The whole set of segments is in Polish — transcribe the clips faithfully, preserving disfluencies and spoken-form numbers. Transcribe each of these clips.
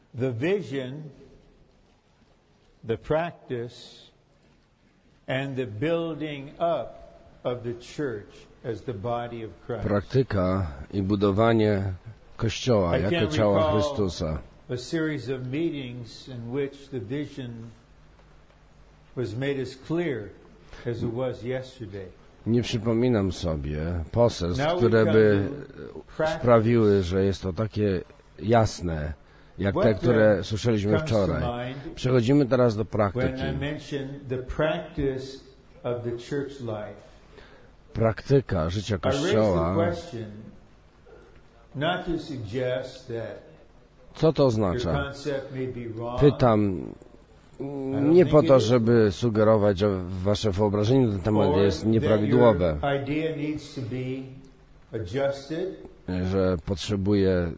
The vision, the practice, and the building up of the church as the body of Christ. Praktyka i budowanie Kościoła jako ciała Chrystusa. A series of meetings in which the vision was made as clear as it was yesterday. Nie przypominam sobie poselstw, które by sprawiły, że jest to takie jasne, jak te, które słyszeliśmy wczoraj. Przechodzimy teraz do praktyki. Praktyka życia Kościoła. Co to oznacza? Pytam nie po to, żeby sugerować, że wasze wyobrażenie na ten temat jest nieprawidłowe, że potrzebuje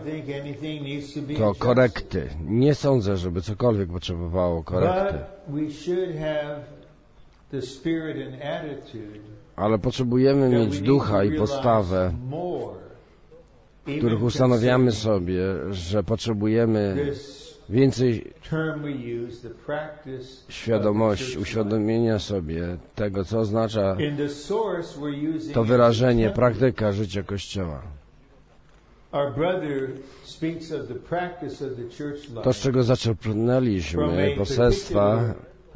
to korekty. Nie sądzę, żeby cokolwiek potrzebowało korekty. Ale potrzebujemy mieć ducha i postawę, w których ustanawiamy sobie, że potrzebujemy więcej świadomości, uświadomienia sobie tego, co oznacza to wyrażenie praktyka życia Kościoła. To, z czego zaczerpnęliśmy, poselstwa,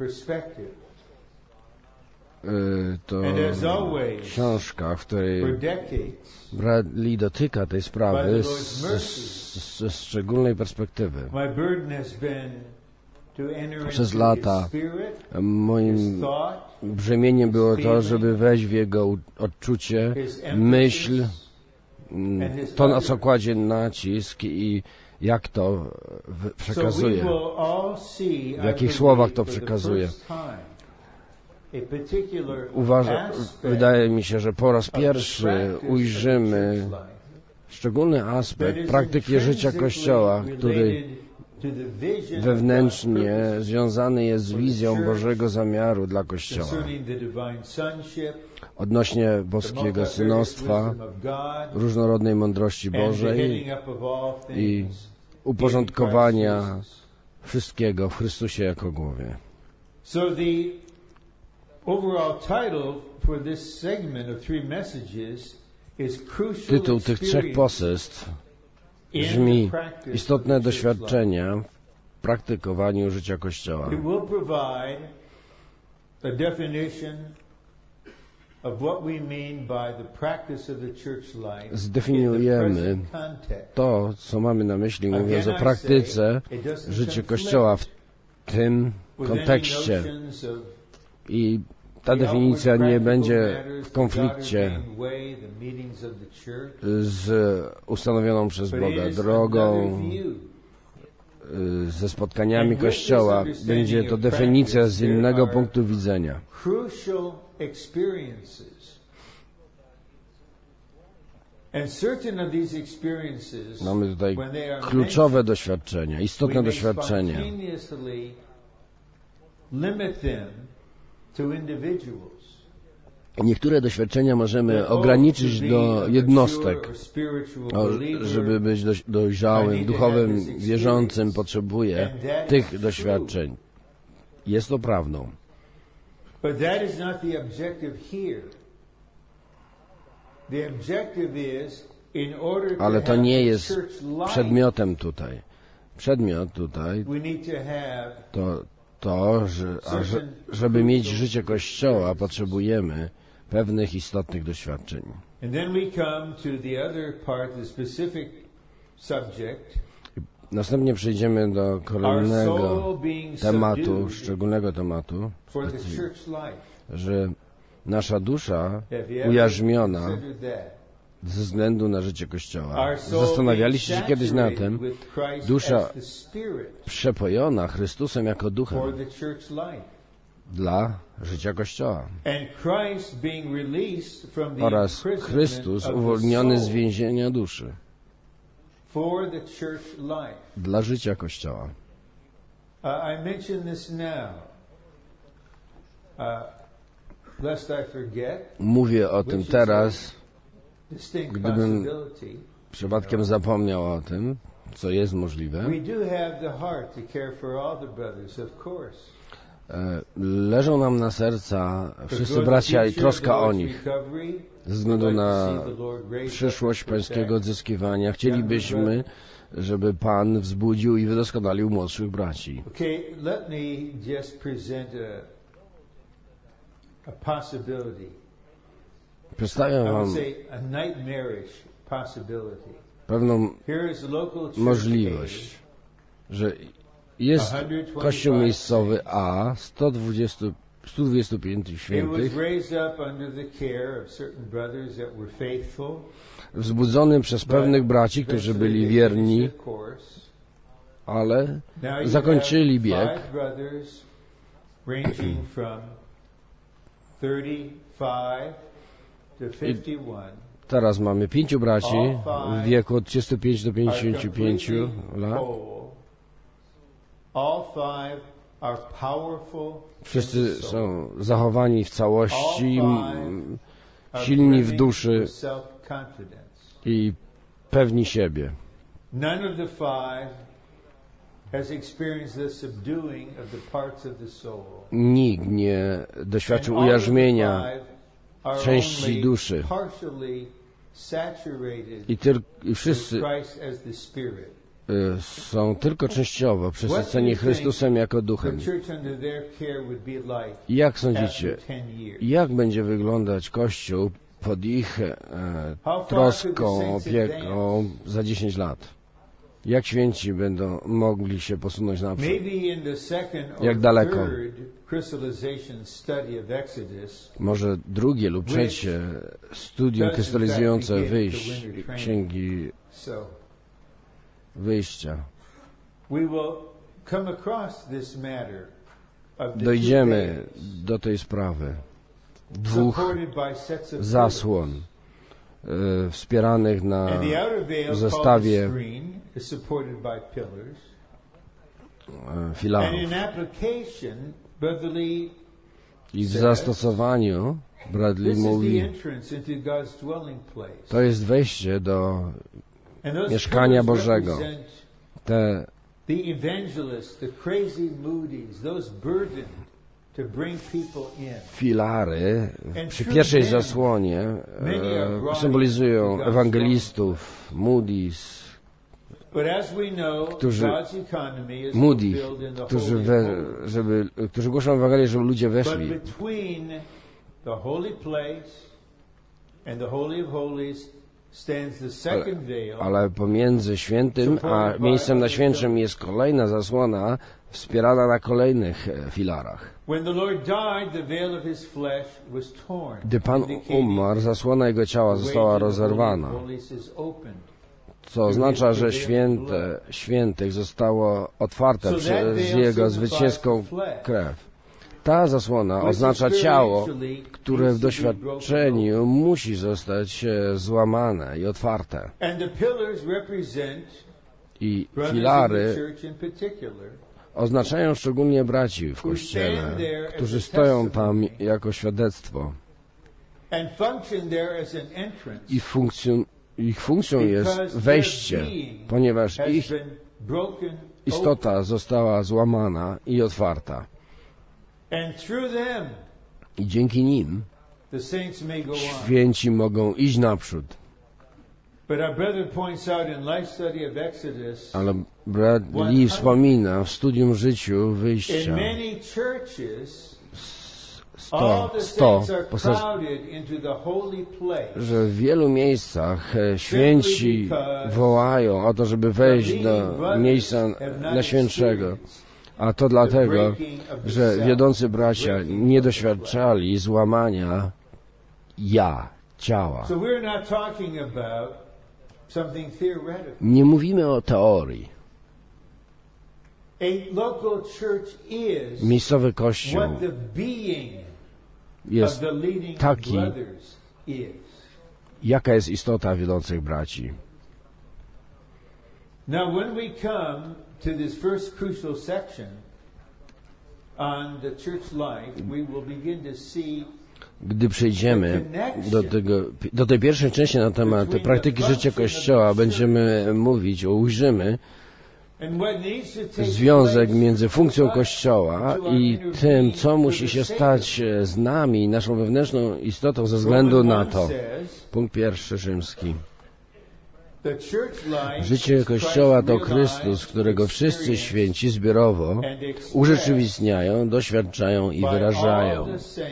to książka, w której Bradley dotyka tej sprawy ze szczególnej perspektywy. Przez lata moim brzemieniem było to, żeby wejść w jego odczucie, myśl, to, na co kładzie nacisk i jak to przekazuje, w jakich słowach to przekazuje. Uważam, wydaje mi się, że po raz pierwszy ujrzymy szczególny aspekt praktyki życia Kościoła, który wewnętrznie związany jest z wizją Bożego zamiaru dla Kościoła. Odnośnie boskiego synostwa, różnorodnej mądrości Bożej i uporządkowania wszystkiego w Chrystusie jako głowie. Tytuł tych trzech poselstw brzmi istotne doświadczenia w praktykowaniu życia Kościoła. Zdefiniujemy to, co mamy na myśli, mówiąc o praktyce życia Kościoła w tym kontekście. I ta definicja nie będzie w konflikcie z ustanowioną przez Boga drogą, ze spotkaniami Kościoła. Będzie to definicja z innego punktu widzenia. Mamy tutaj kluczowe doświadczenia, istotne doświadczenia. Niektóre doświadczenia możemy ograniczyć do jednostek. O, żeby być dojrzałym, duchowym, wierzącym, potrzebuje tych doświadczeń. Jest to prawdą. Ale to nie jest przedmiotem tutaj. Przedmiot tutaj to to, że, a że, żeby mieć życie Kościoła, potrzebujemy pewnych istotnych doświadczeń. Następnie przejdziemy do kolejnego tematu, szczególnego tematu, że nasza dusza ujarzmiona ze względu na życie Kościoła. Zastanawialiście się kiedyś na tym, dusza przepojona Chrystusem jako duchem dla życia Kościoła oraz Chrystus uwolniony z więzienia duszy dla życia Kościoła. Mówię o tym teraz, gdybym przypadkiem zapomniał o tym, co jest możliwe. We do have the heart to care for all the brothers, of course. Leżą nam na serca wszyscy bracia i troska o nich. Ze względu na przyszłość pańskiego odzyskiwania chcielibyśmy, żeby Pan wzbudził i wydoskonalił młodszych braci. Okay, let me just present a, a possibility. Przedstawiam wam pewną możliwość, że jest kościół miejscowy A, sto dwadzieścia, sto dwadzieścia pięć świętych, wzbudzony przez pewnych braci, którzy byli wierni, ale zakończyli bieg. I teraz mamy pięciu braci w wieku od trzydziestu pięciu do pięćdziesięciu pięciu lat. Wszyscy są zachowani w całości, silni w duszy i pewni siebie. Nikt nie doświadczył ujarzmienia części duszy. I, tyl, i wszyscy y, są tylko częściowo przesyceni Chrystusem jako duchem. I jak sądzicie, jak będzie wyglądać Kościół pod ich e, troską, opieką za dziesięć lat? Jak święci będą mogli się posunąć naprzód? Jak daleko? Może drugie lub trzecie studium krystalizujące wyjść, księgi wyjścia. Dojdziemy do tej sprawy dwóch zasłon e, wspieranych na zestawie e, filarów. I w zastosowaniu Bradley mówi, to jest wejście do mieszkania Bożego. Te filary przy pierwszej zasłonie e, symbolizują ewangelistów, Moody's, którzy, Moody, którzy, we, żeby, którzy głoszą Ewangelię, żeby ludzie weszli. Ale, ale pomiędzy świętym a miejscem najświętszym jest kolejna zasłona wspierana na kolejnych filarach. Gdy Pan umarł, zasłona Jego ciała została rozerwana, co oznacza, że święte, świętych zostało otwarte przez Jego zwycięską krew. Ta zasłona oznacza ciało, które w doświadczeniu musi zostać złamane i otwarte. I filary oznaczają szczególnie braci w Kościele, którzy stoją tam jako świadectwo. I funkcjon Ich funkcją jest wejście, ponieważ ich istota została złamana i otwarta. I dzięki nim święci mogą iść naprzód. Ale brat Lee wspomina w studium życiu wyjścia sto, sto że w wielu miejscach święci wołają o to, żeby wejść do miejsca Najświętszego. A to dlatego, że wiodący bracia nie doświadczali złamania ja, ciała. Nie mówimy o teorii. Miejscowy Kościół jest taki, jaka jest istota wiodących braci. Now, when we come to this first crucial section on the church life, we will begin to see Gdy przejdziemy do, tego, do tej pierwszej części na temat praktyki życia Kościoła, będziemy mówić, ujrzymy związek między funkcją Kościoła i tym, co musi się stać z nami, naszą wewnętrzną istotą ze względu na to. Punkt pierwszy rzymski. Życie Kościoła to Chrystus, którego wszyscy święci zbiorowo urzeczywistniają, doświadczają i wyrażają.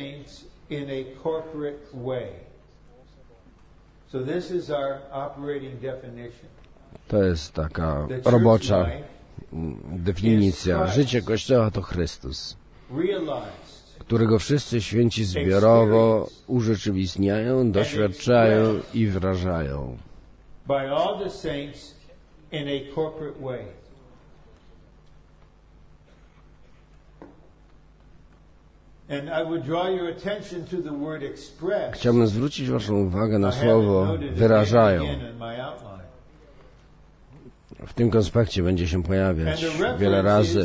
To jest taka robocza definicja. Życie Kościoła to Chrystus, którego wszyscy święci zbiorowo urzeczywistniają, doświadczają i wyrażają. By all the saints in a corporate way. And I would draw your attention to the word express. Chciałbym zwrócić waszą uwagę na słowo wyrażają. W tym konspekcie będzie się pojawiać wiele razy.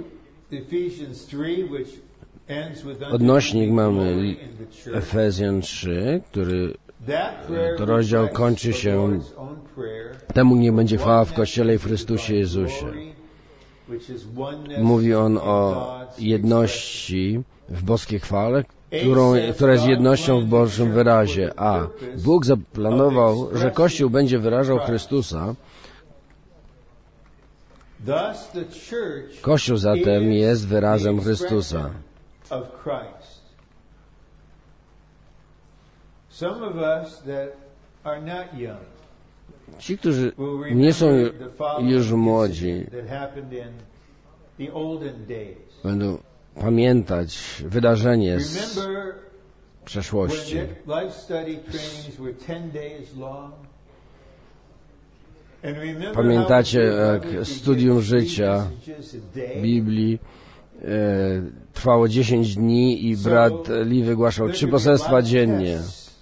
Odnośnik mamy Efezjan trzy, który to rozdział kończy się temu nie będzie chwała w Kościele i w Chrystusie Jezusie. Mówi on o jedności w boskiej chwale, którą, która jest jednością w Bożym wyrazie. A Bóg zaplanował, że Kościół będzie wyrażał Chrystusa. Kościół zatem jest wyrazem Chrystusa. Ci, którzy nie są już młodzi, będą pamiętać wydarzenie z przeszłości. Pamiętacie, jak studium życia Biblii e, trwało dziesięć dni i brat Lee wygłaszał trzy poselstwa dziennie.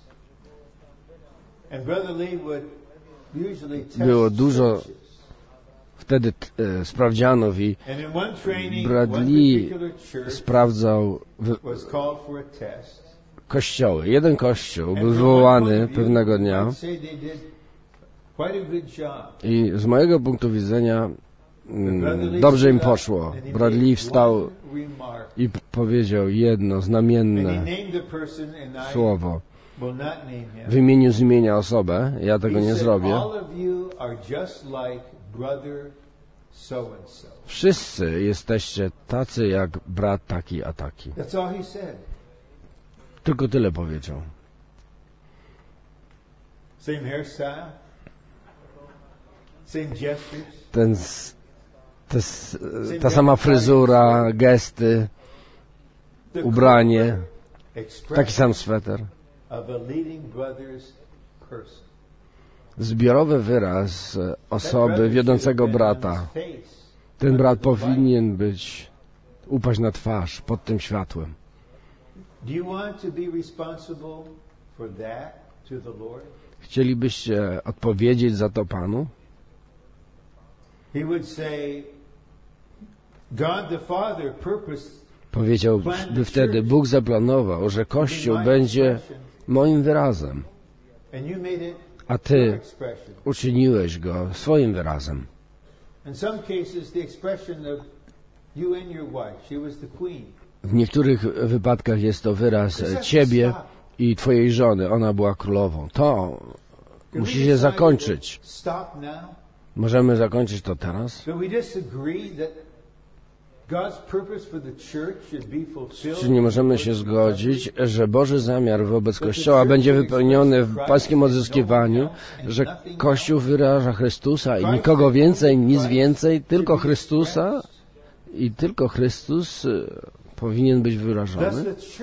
Było dużo wtedy e, sprawdzianów i brat Lee sprawdzał w, kościoły. Jeden kościół był wywołany pewnego dnia i z mojego punktu widzenia mm, dobrze im poszło. Brat Lee wstał i powiedział jedno znamienne słowo. Wymienił z imienia osobę, ja tego nie zrobię. Wszyscy jesteście tacy jak brat taki a taki. Tylko tyle powiedział. Ten, te, ta sama fryzura, gesty, ubranie, taki sam sweter. Zbiorowy wyraz osoby wiodącego brata. Ten brat powinien być, upaść na twarz pod tym światłem. Chcielibyście odpowiedzieć za to Panu? Powiedziałby wtedy, Bóg zaplanował, że Kościół będzie moim wyrazem, a Ty uczyniłeś go swoim wyrazem. W niektórych wypadkach jest to wyraz Ciebie i Twojej żony. Ona była królową. To musi się zakończyć. Możemy zakończyć to teraz? Czy nie możemy się zgodzić, że Boży zamiar wobec Kościoła będzie wypełniony w pańskim odzyskiwaniu, że Kościół wyraża Chrystusa i nikogo więcej, nic więcej, tylko Chrystusa i tylko Chrystus powinien być wyrażony?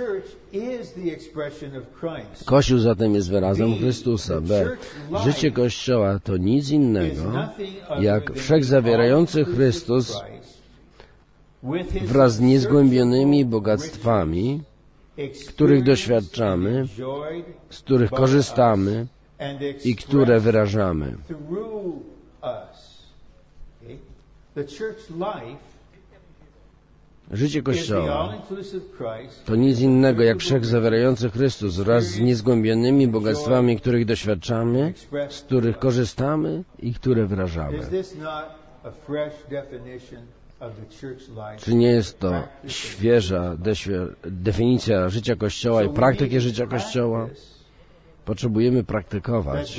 Kościół zatem jest wyrazem Chrystusa. B. Życie Kościoła to nic innego, jak wszechzawierający Chrystus wraz z niezgłębionymi bogactwami, których doświadczamy, z których korzystamy i które wyrażamy. Życie Kościoła to nic innego jak wszechzawierający Chrystus wraz z niezgłębionymi bogactwami, których doświadczamy, z których korzystamy i które wyrażamy. Czy nie jest to świeża definicja życia Kościoła i praktyki życia Kościoła? Potrzebujemy praktykować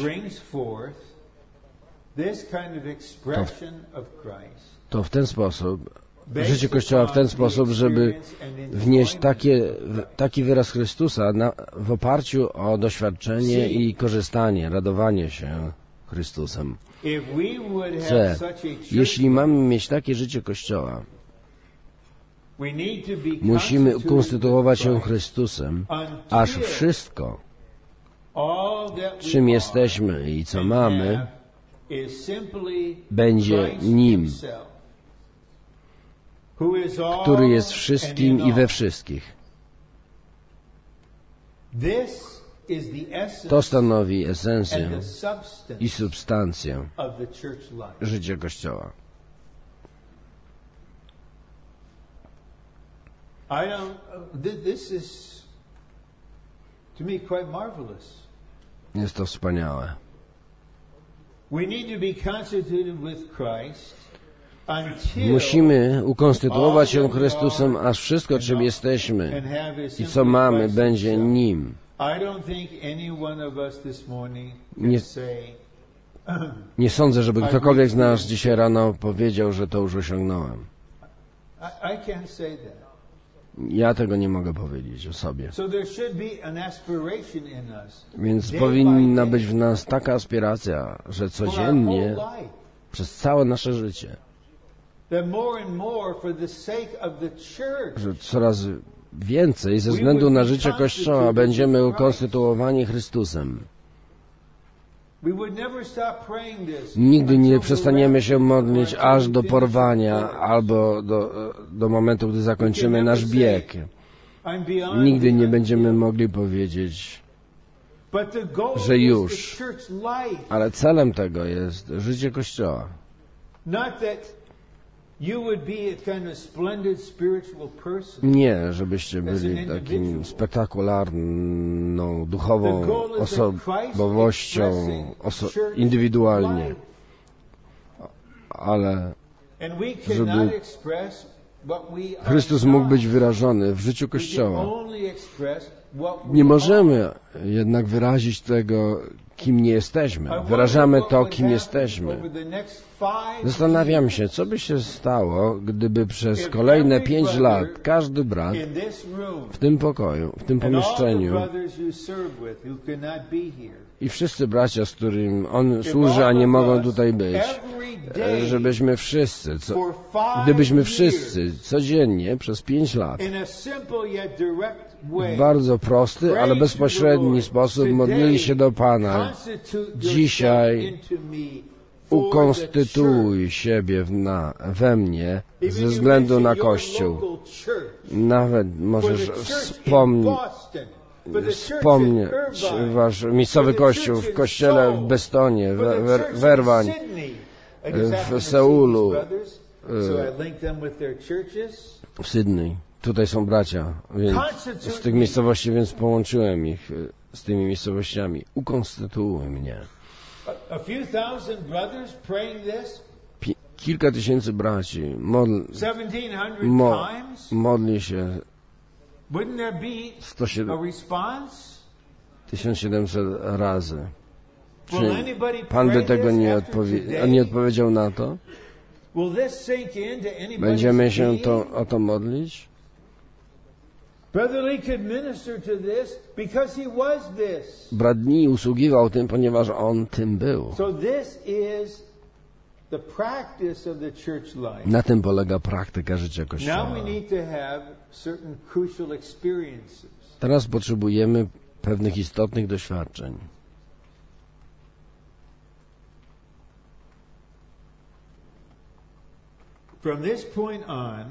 to w, to w ten sposób, życie Kościoła w ten sposób, żeby wnieść takie, taki wyraz Chrystusa na, w oparciu o doświadczenie i korzystanie, radowanie się Chrystusem. C. Jeśli mamy mieć takie życie Kościoła, musimy ukonstytuować się Chrystusem, aż wszystko, czym jesteśmy i co mamy, będzie Nim, który jest wszystkim i we wszystkich. To stanowi esencję i substancję życia Kościoła. Jest to wspaniałe. Musimy ukonstytuować się Chrystusem, aż wszystko, czym jesteśmy i co mamy, będzie Nim. Nie, nie sądzę, żeby ktokolwiek z nas dzisiaj rano powiedział, że to już osiągnąłem. Ja tego nie mogę powiedzieć o sobie. Więc powinna być w nas taka aspiracja, że codziennie, przez całe nasze życie, że coraz więcej ze względu na życie Kościoła będziemy ukonstytuowani Chrystusem. Nigdy nie przestaniemy się modlić aż do porwania albo do, do momentu, gdy zakończymy nasz bieg. Nigdy nie będziemy mogli powiedzieć, że już. Ale celem tego jest życie Kościoła. Nie, żebyście byli takim spektakularną, duchową osobowością oso indywidualnie, ale żeby Chrystus mógł być wyrażony w życiu Kościoła. Nie możemy jednak wyrazić tego, kim nie jesteśmy. Wyrażamy to, kim jesteśmy. Zastanawiam się, co by się stało, gdyby przez kolejne pięć lat każdy brat w tym pokoju, w tym pomieszczeniu i wszyscy bracia, z którym on służy, a nie mogą tutaj być, żebyśmy wszyscy, co, gdybyśmy wszyscy codziennie przez pięć lat w bardzo prosty, ale bezpośredni sposób modlili się do Pana. Dzisiaj ukonstytuuj siebie w na, we mnie ze względu na Kościół. Nawet możesz wspomnieć, wspomnieć wasz miejscowy kościół w kościele w Bestonie, w Werwań, w Seulu, w Sydney. Tutaj są bracia więc z tych miejscowości, więc połączyłem ich z tymi miejscowościami. Ukonstytuuj mnie. Pi kilka tysięcy braci modl mo modli się tysiąc siedemset razy. Czy Pan by tego nie, odpowie nie odpowiedział na to? Będziemy się to, o to modlić? Brat Lee usługiwał tym, ponieważ on tym był. Na tym polega praktyka życia Kościoła. Teraz potrzebujemy pewnych istotnych doświadczeń. From this point on,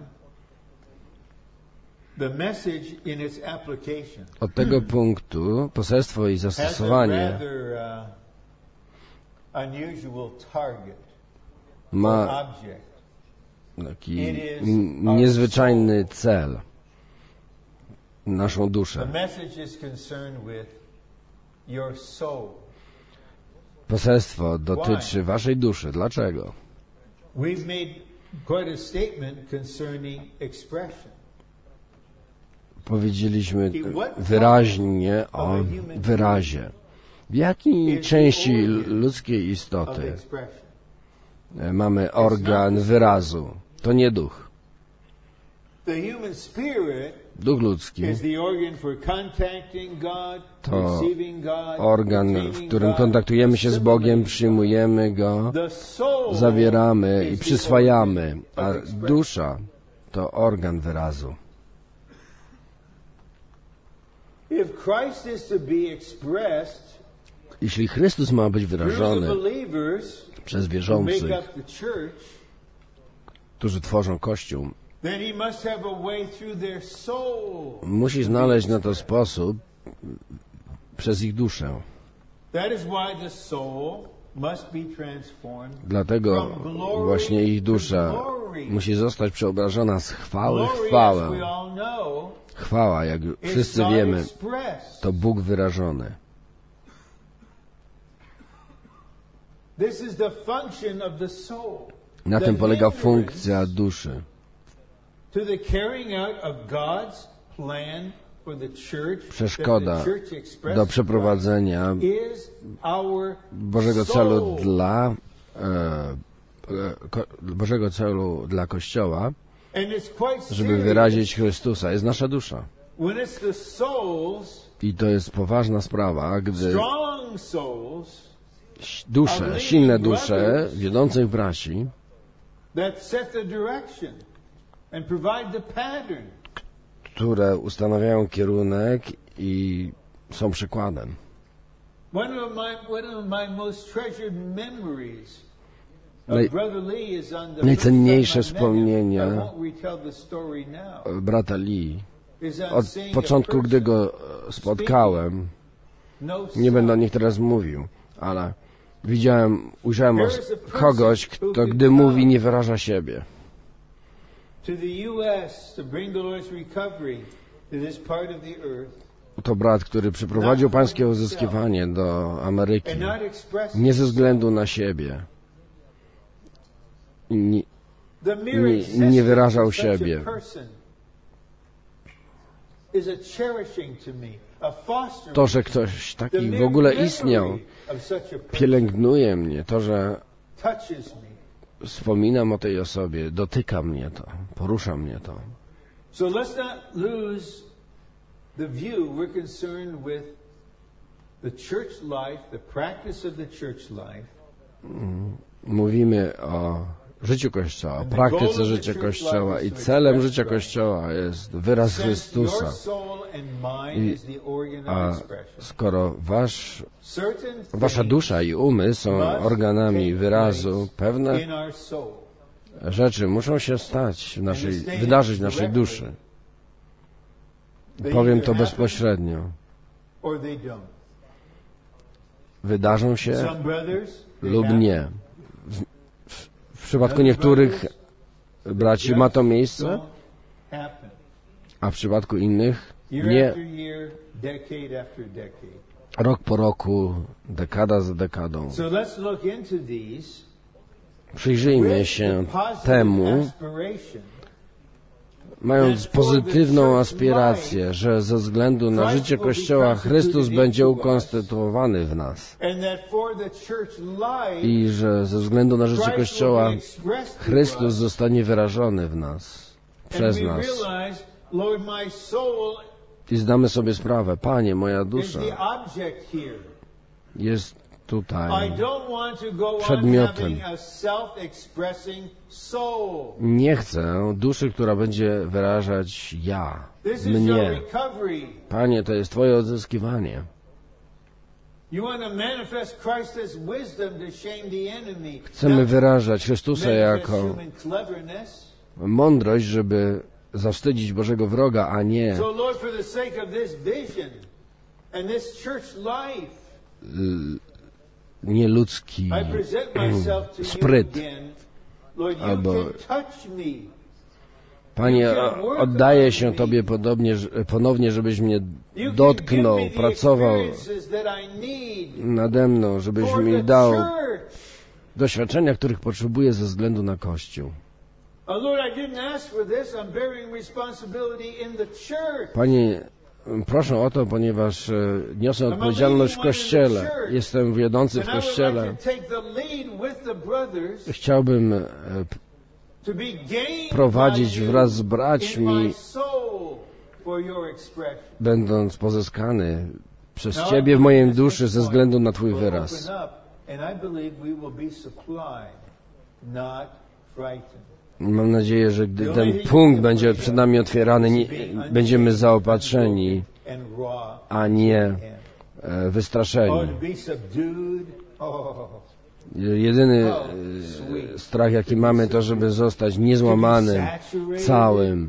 the message in its application. Od tego punktu poselstwo i zastosowanie ma taki niezwyczajny cel, naszą duszę. Poselstwo dotyczy waszej duszy. Dlaczego? Powiedzieliśmy wyraźnie o wyrazie. W jakiej części ludzkiej istoty mamy organ wyrazu? To nie duch. Duch ludzki to organ, w którym kontaktujemy się z Bogiem, przyjmujemy Go, zawieramy i przyswajamy, a dusza to organ wyrazu. Jeśli Chrystus ma być wyrażony przez wierzących, którzy tworzą Kościół, musi znaleźć na to sposób przez ich duszę. Dlatego właśnie ich dusza musi zostać przeobrażona z chwały w chwałę. Chwała, jak wszyscy wiemy, to Bóg wyrażony. Na tym polega funkcja duszy. Przeszkoda do przeprowadzenia Bożego celu dla e, Bożego celu dla Kościoła, żeby wyrazić Chrystusa, jest nasza dusza. I to jest poważna sprawa, gdy dusze, silne dusze wiodących braci, które ustanawiają kierunek i są przykładem. Naj, najcenniejsze wspomnienia brata Lee od początku, gdy go spotkałem, nie będę o nich teraz mówił, ale widziałem, ujrzałem kogoś, kto gdy mówi, nie wyraża siebie. To brat, który przyprowadził pańskie uzyskiwanie do Ameryki, nie ze względu na siebie. Nie, nie, nie wyrażał siebie. To, że ktoś taki w ogóle istniał, pielęgnuje mnie. To, że wspominam o tej osobie, dotyka mnie to, porusza mnie to. The view, we're concerned with the church life, the practice of the church life. Mówimy o życiu Kościoła, o praktyce życia Kościoła i celem życia Kościoła jest wyraz Chrystusa. I, a skoro wasz, wasza dusza i umysł są organami wyrazu, pewne rzeczy muszą się stać, w naszej, wydarzyć w naszej duszy. Powiem to bezpośrednio. Wydarzą się lub nie. W, w, w przypadku niektórych braci ma to miejsce, a w przypadku innych nie. Rok po roku, dekada za dekadą. Przyjrzyjmy się temu, mając pozytywną aspirację, że ze względu na życie Kościoła Chrystus będzie ukonstytuowany w nas i że ze względu na życie Kościoła Chrystus zostanie wyrażony w nas, przez nas. I zdamy sobie sprawę, Panie, moja dusza jest tutaj przedmiotem. Nie chcę duszy, która będzie wyrażać ja, mnie. Panie, to jest Twoje odzyskiwanie. Chcemy wyrażać Chrystusa jako mądrość, żeby zawstydzić Bożego wroga, a nie nie ludzki spryt. albo Panie, oddaję się Tobie podobnie, ponownie, żebyś mnie dotknął, pracował nade mną, żebyś mi dał doświadczenia, których potrzebuję ze względu na Kościół. Panie, proszę o to, ponieważ niosę odpowiedzialność w Kościele. Jestem wiodący w Kościele. Chciałbym prowadzić wraz z braćmi, będąc pozyskany przez Ciebie w mojej duszy ze względu na Twój wyraz. Mam nadzieję, że gdy ten punkt będzie przed nami otwierany, nie, będziemy zaopatrzeni, a nie e, wystraszeni. Jedyny e, strach, jaki mamy, to żeby zostać niezłamanym, całym.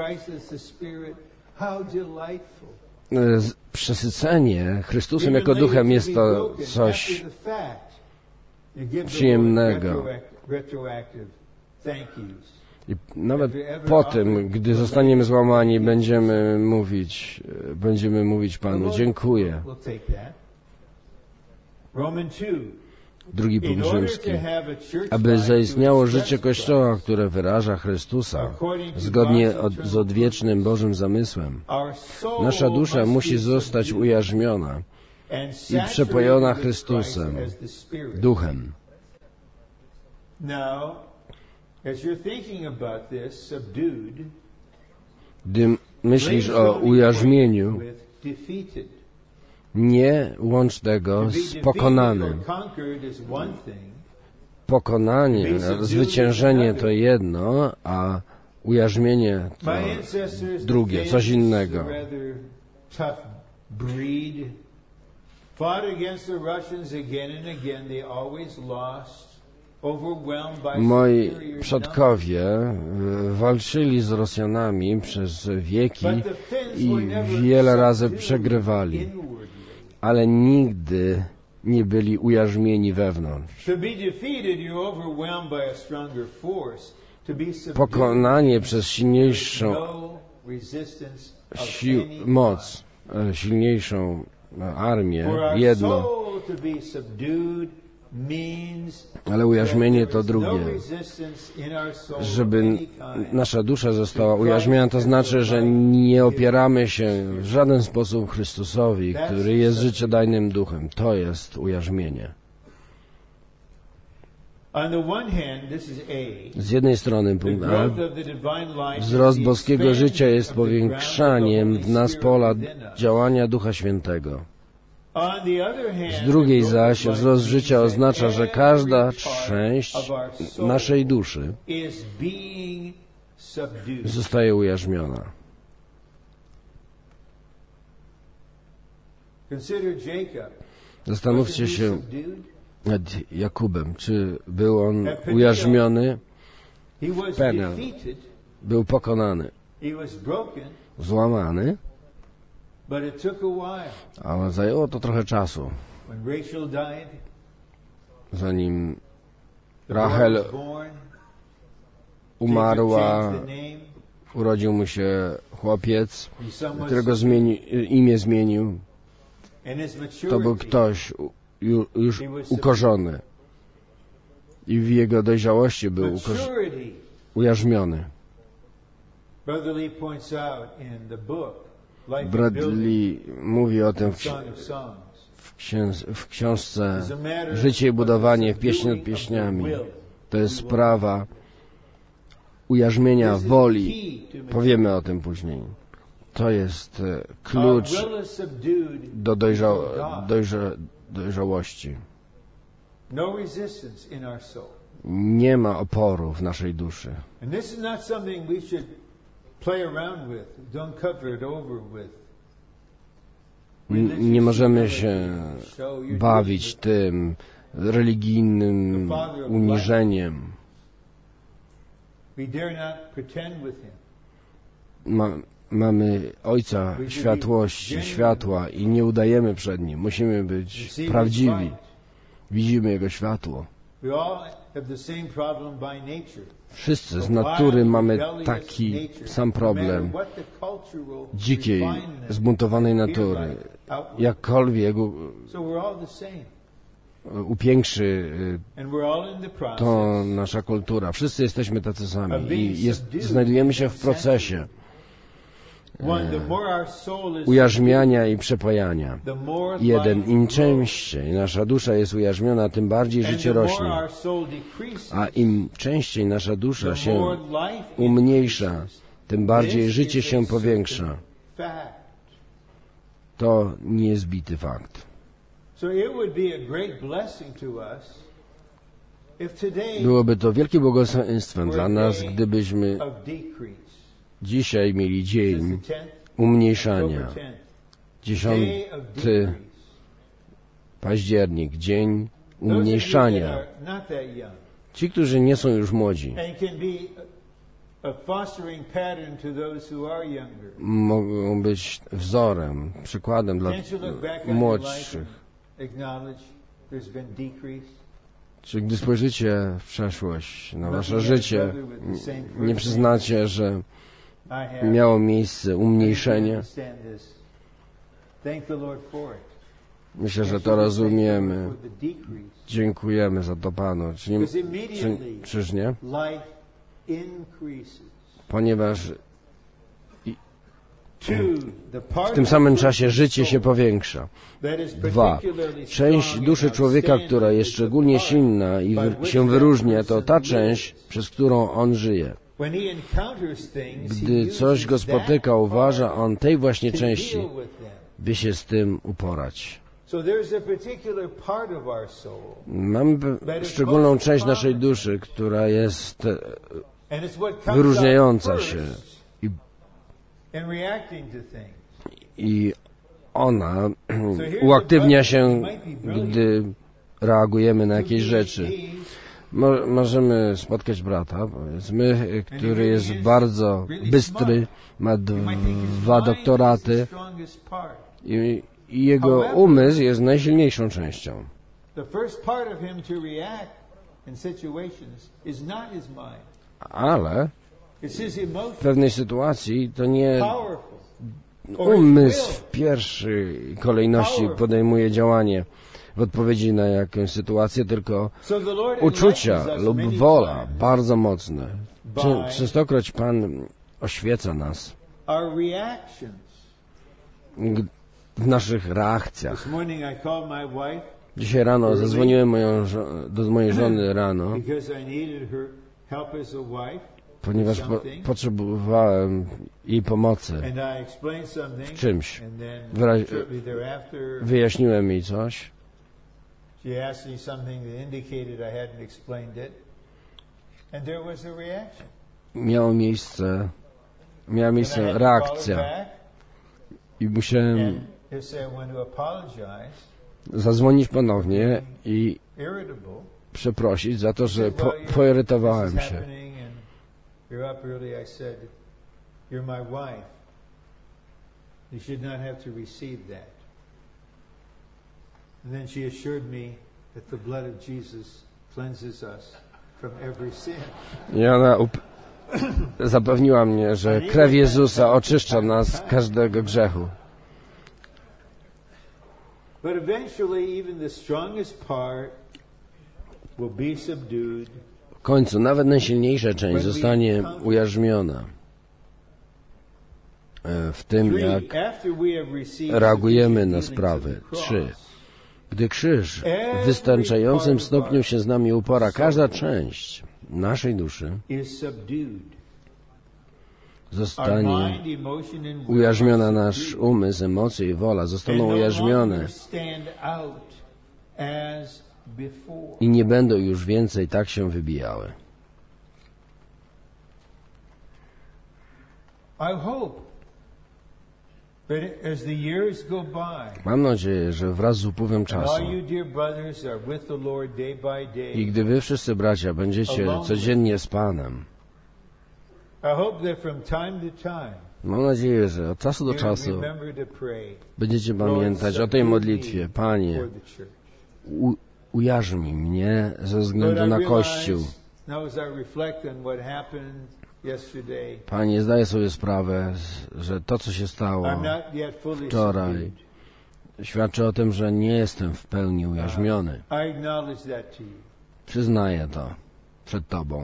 E, przesycenie Chrystusem jako Duchem jest to coś przyjemnego. I nawet po tym, gdy zostaniemy złamani, będziemy mówić, będziemy mówić Panu, dziękuję. Drugi punkt rzymski. Aby zaistniało życie Kościoła, które wyraża Chrystusa, zgodnie od, z odwiecznym Bożym zamysłem, nasza dusza musi zostać ujarzmiona i przepojona Chrystusem, Duchem. Gdy myślisz o ujarzmieniu, nie łącz tego z pokonanym. Pokonanie, zwyciężenie to jedno, a ujarzmienie to drugie, coś innego. Moi przodkowie walczyli z Rosjanami przez wieki i wiele razy przegrywali, ale nigdy nie byli ujarzmieni wewnątrz. Pokonanie przez silniejszą sił, moc, silniejszą armię, jedno, ale ujarzmienie to drugie. Żeby nasza dusza została ujarzmiona, to znaczy, że nie opieramy się w żaden sposób Chrystusowi, który jest życiodajnym duchem. To jest ujarzmienie. Z jednej strony punkt A, wzrost boskiego życia jest powiększaniem w nas pola działania Ducha Świętego. Z drugiej zaś wzrost życia oznacza, że każda część naszej duszy zostaje ujarzmiona. Zastanówcie się nad Jakubem. Czy był on ujarzmiony? Penel. Był pokonany. Złamany. Ale zajęło to trochę czasu. Zanim Rachel umarła, urodził mu się chłopiec, którego zmieni, imię zmienił. To był ktoś już ukorzony. I w jego dojrzałości był ujarzmiony. Bradley mówi o tym w, w, księż, w książce Życie i budowanie w pieśni nad pieśniami. To jest sprawa ujarzmienia woli. Powiemy o tym później. To jest klucz do dojrza, dojrza, dojrzałości. Nie ma oporu w naszej duszy. Nie możemy się bawić tym religijnym uniżeniem. Ma, mamy Ojca światłości, światła i nie udajemy przed Nim. Musimy być prawdziwi. Widzimy Jego światło. Wszyscy z natury mamy taki sam problem dzikiej, zbuntowanej natury. Jakkolwiek upiększy to nasza kultura. Wszyscy jesteśmy tacy sami i jest, znajdujemy się w procesie ujarzmiania i przepajania. Jeden, im częściej nasza dusza jest ujarzmiona, tym bardziej życie rośnie. A im częściej nasza dusza się umniejsza, tym bardziej życie się powiększa. To niezbity fakt. Byłoby to wielkim błogosławieństwem dla nas, gdybyśmy dzisiaj mieli dzień umniejszania. Dziesiąty październik, dzień umniejszania. Ci, którzy nie są już młodzi, mogą być wzorem, przykładem dla młodszych. Czy gdy spojrzycie w przeszłość, na wasze życie, nie przyznacie, że miało miejsce umniejszenie? Myślę, że to rozumiemy. Dziękujemy za to Panu. Czy nie, czy, czyż nie? Ponieważ w tym samym czasie życie się powiększa. Dwa. Część duszy człowieka, która jest szczególnie silna i się wyróżnia, to ta część, przez którą on żyje. Gdy coś go spotyka, uważa on tej właśnie części, by się z tym uporać. Mamy szczególną część naszej duszy, która jest wyróżniająca się i, i ona uaktywnia się, gdy reagujemy na jakieś rzeczy. Mo- możemy spotkać brata, powiedzmy, który jest bardzo bystry, ma dwa doktoraty i, i jego umysł jest najsilniejszą częścią. Ale w pewnej sytuacji to nie umysł w pierwszej kolejności podejmuje działanie w odpowiedzi na jakąś sytuację, tylko uczucia lub wola bardzo mocne. Częstokroć Pan oświeca nas w naszych reakcjach. Dzisiaj rano zadzwoniłem moją, do mojej żony rano, ponieważ po, potrzebowałem jej pomocy w czymś. Wyraź, wyjaśniłem jej coś. Miało miejsce, miała miejsce reakcja i musiałem zadzwonić ponownie i przeprosić za to, że po, poirytowałem się. And then she assured me that the blood of Jesus cleanses us from every sin. I ona up- zapewniła mnie, że krew Jezusa oczyszcza nas z każdego grzechu. But eventually even the strongest part will be subdued. W końcu nawet najsilniejsza część zostanie ujarzmiona w tym, jak reagujemy na sprawy. Trzy. Gdy krzyż w wystarczającym stopniu się z nami upora, każda część naszej duszy zostanie ujarzmiona, nasz umysł, emocje i wola zostaną ujarzmione i nie będą już więcej tak się wybijały. Mam nadzieję, że wraz z upływem czasu i gdy wy wszyscy bracia będziecie codziennie z Panem, mam nadzieję, że od czasu do czasu będziecie pamiętać o tej modlitwie. Panie, u- ujarzmi mnie ze względu na Kościół. Panie, zdaję sobie sprawę, że to, co się stało wczoraj, świadczy o tym, że nie jestem w pełni ujarzmiony. Przyznaję to przed Tobą.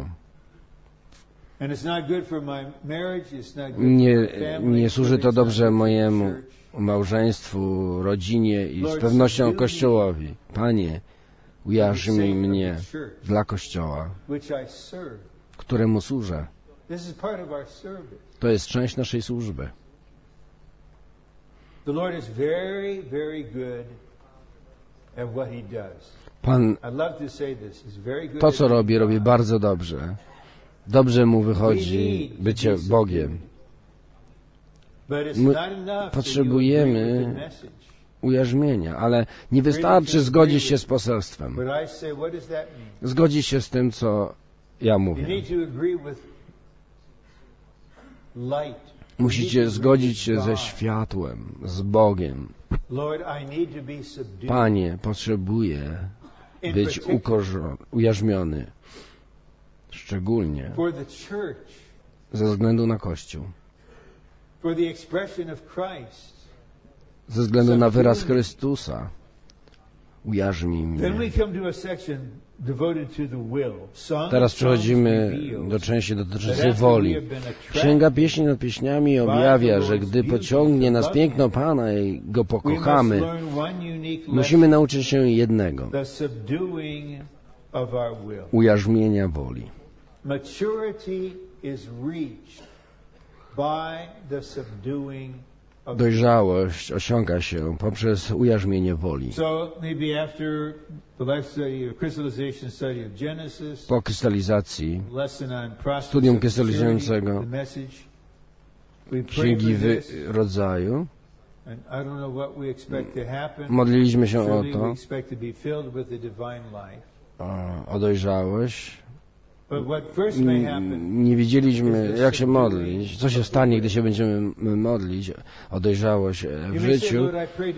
Nie, nie służy to dobrze mojemu małżeństwu, rodzinie i z pewnością Kościołowi. Panie, ujarzmij mnie dla Kościoła, któremu służę. To jest część naszej służby. Pan to, co robi, robi bardzo dobrze. Dobrze mu wychodzi bycie Bogiem. My potrzebujemy ujarzmienia, ale nie wystarczy zgodzić się z poselstwem. Zgodzić się z tym, co ja mówię. Musicie zgodzić się ze światłem, z Bogiem. Panie, potrzebuję być ujarzmiony, szczególnie ze względu na Kościół, ze względu na wyraz Chrystusa. Ujarzmij mnie. Teraz przechodzimy do części dotyczącej woli. Księga Pieśni nad Pieśniami objawia, że gdy pociągnie nas piękno Pana i Go pokochamy, musimy nauczyć się jednego: ujarzmienia woli. Dojrzałość osiąga się poprzez ujarzmienie woli. Po krystalizacji, studium krystalizującego Księgi Rodzaju, modliliśmy się o to, o dojrzałość. Nie wiedzieliśmy, jak się modlić, co się stanie, gdy się będziemy modlić o dojrzałość w życiu.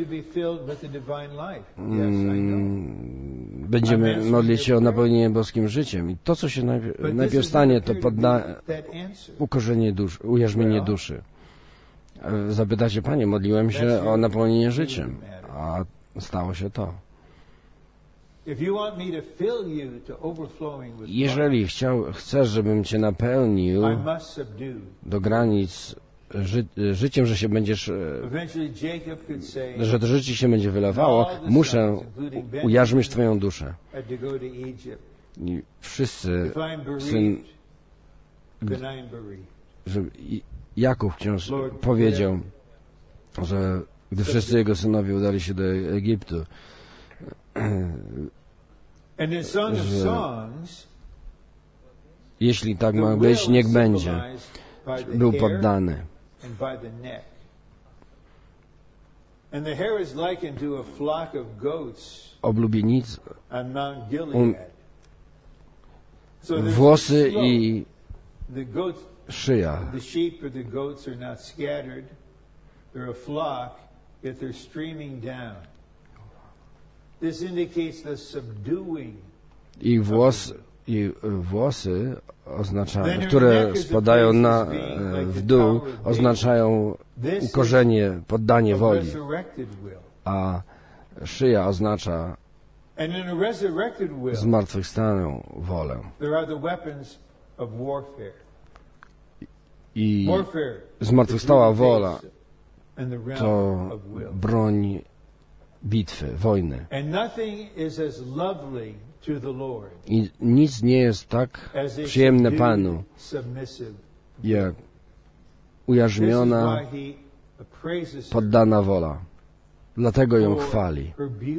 Będziemy modlić się o napełnienie boskim życiem. I to, co się najpierw, najpierw stanie, to podda ukorzenie duszy, ujarzmienie duszy. Zapytacie, Panie, modliłem się o napełnienie życiem, a stało się to. Jeżeli chciał, chcesz, żebym Cię napełnił do granic ży, życiem, że się będziesz, że to życie się będzie wylewało, muszę ujarzmić Twoją duszę. I wszyscy, syn, że Jakub wciąż powiedział, że gdy wszyscy jego synowie udali się do Egiptu, że jeśli tak ma być, niech będzie. Był poddany. Oblubienic, um, włosy i szyja. I włos, i włosy, oznaczają, które spadają na, w dół, oznaczają ukorzenie, poddanie woli, a szyja oznacza zmartwychwstałą wolę. I zmartwychwstała wola to broń bitwy, wojny. I nic nie jest tak przyjemne Panu, jak ujarzmiona, poddana wola. Dlatego ją chwali.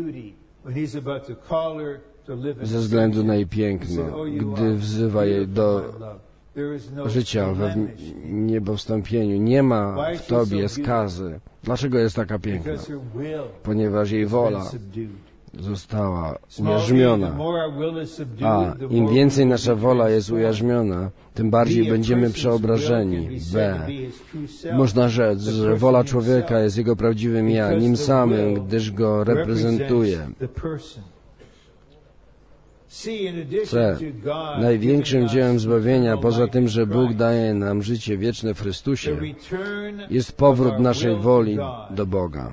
Ze względu na jej piękno, gdy wzywa jej do życia we niebowstąpieniu. Nie ma w Tobie skazy. Dlaczego jest taka piękna? Ponieważ jej wola została ujarzmiona. A im więcej nasza wola jest ujarzmiona, tym bardziej będziemy przeobrażeni. B. Można rzec, że wola człowieka jest jego prawdziwym ja, nim samym, gdyż go reprezentuje. C. Największym dziełem zbawienia, poza tym, że Bóg daje nam życie wieczne w Chrystusie, jest powrót naszej woli do Boga.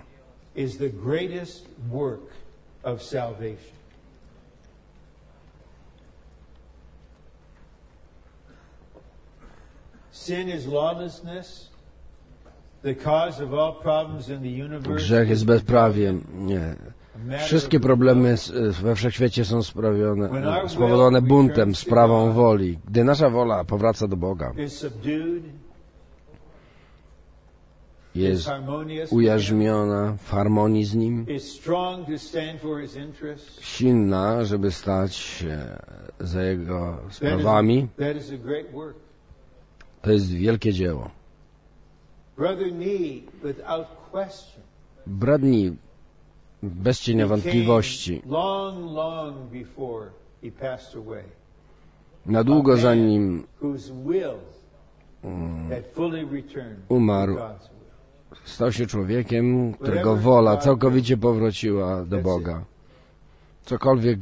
Grzech jest bezprawiem. Nie. Wszystkie problemy we wszechświecie są sprawione, spowodowane buntem, sprawą woli. Gdy nasza wola powraca do Boga, jest ujarzmiona w harmonii z Nim, silna, żeby stać się za Jego sprawami, to jest wielkie dzieło. Brat Nee, bez cienia wątpliwości, na długo zanim umarł, stał się człowiekiem, którego wola całkowicie powróciła do Boga. Cokolwiek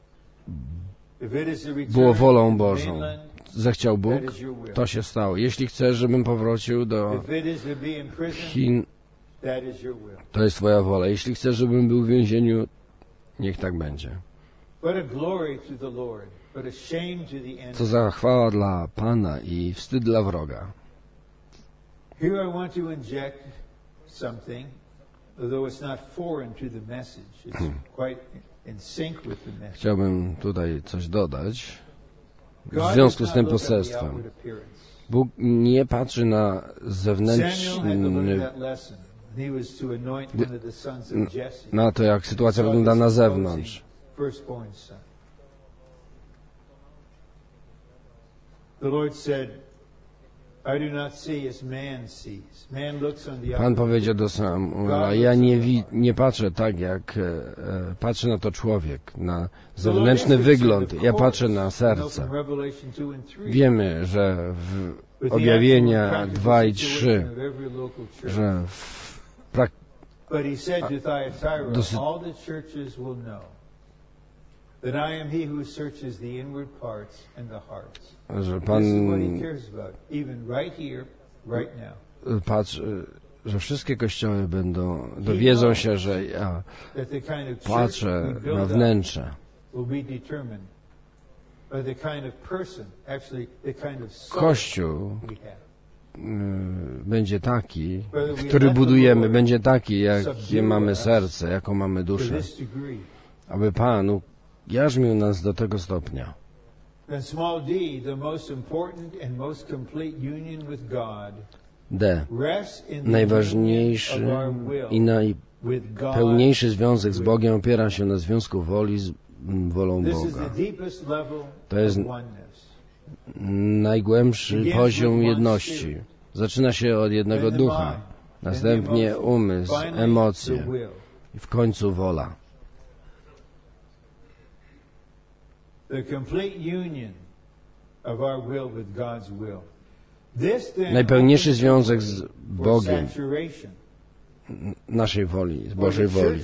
było wolą Bożą, zechciał Bóg, to się stało. Jeśli chcesz, żebym powrócił do Chin, to jest Twoja wola. Jeśli chcesz, żebym był w więzieniu, niech tak będzie. Co za chwała dla Pana i wstyd dla wroga. Chciałbym tutaj coś dodać w związku z tym poselstwem. Bóg nie patrzy na zewnętrzny, na to, jak sytuacja wygląda na zewnątrz. Pan powiedział do Samuela, ja nie, wi- nie patrzę tak, jak e, patrzy na to człowiek, na zewnętrzny wygląd. Ja patrzę na serce. Wiemy, że w Objawienia dwa i trzy, że w prak- dosyć że Pan patrzy, że wszystkie kościoły będą, dowiedzą się, że ja patrzę na wnętrze. Kościół będzie taki, który budujemy, będzie taki, jakie mamy serce, jaką mamy duszę, aby Pan jarzmił nas do tego stopnia. D. Najważniejszy i najpełniejszy związek z Bogiem opiera się na związku woli z wolą Boga. To jest najgłębszy poziom jedności. Zaczyna się od jednego ducha, następnie umysł, emocje i w końcu wola. Najpełniejszy związek z Bogiem, naszej woli, z Bożej woli.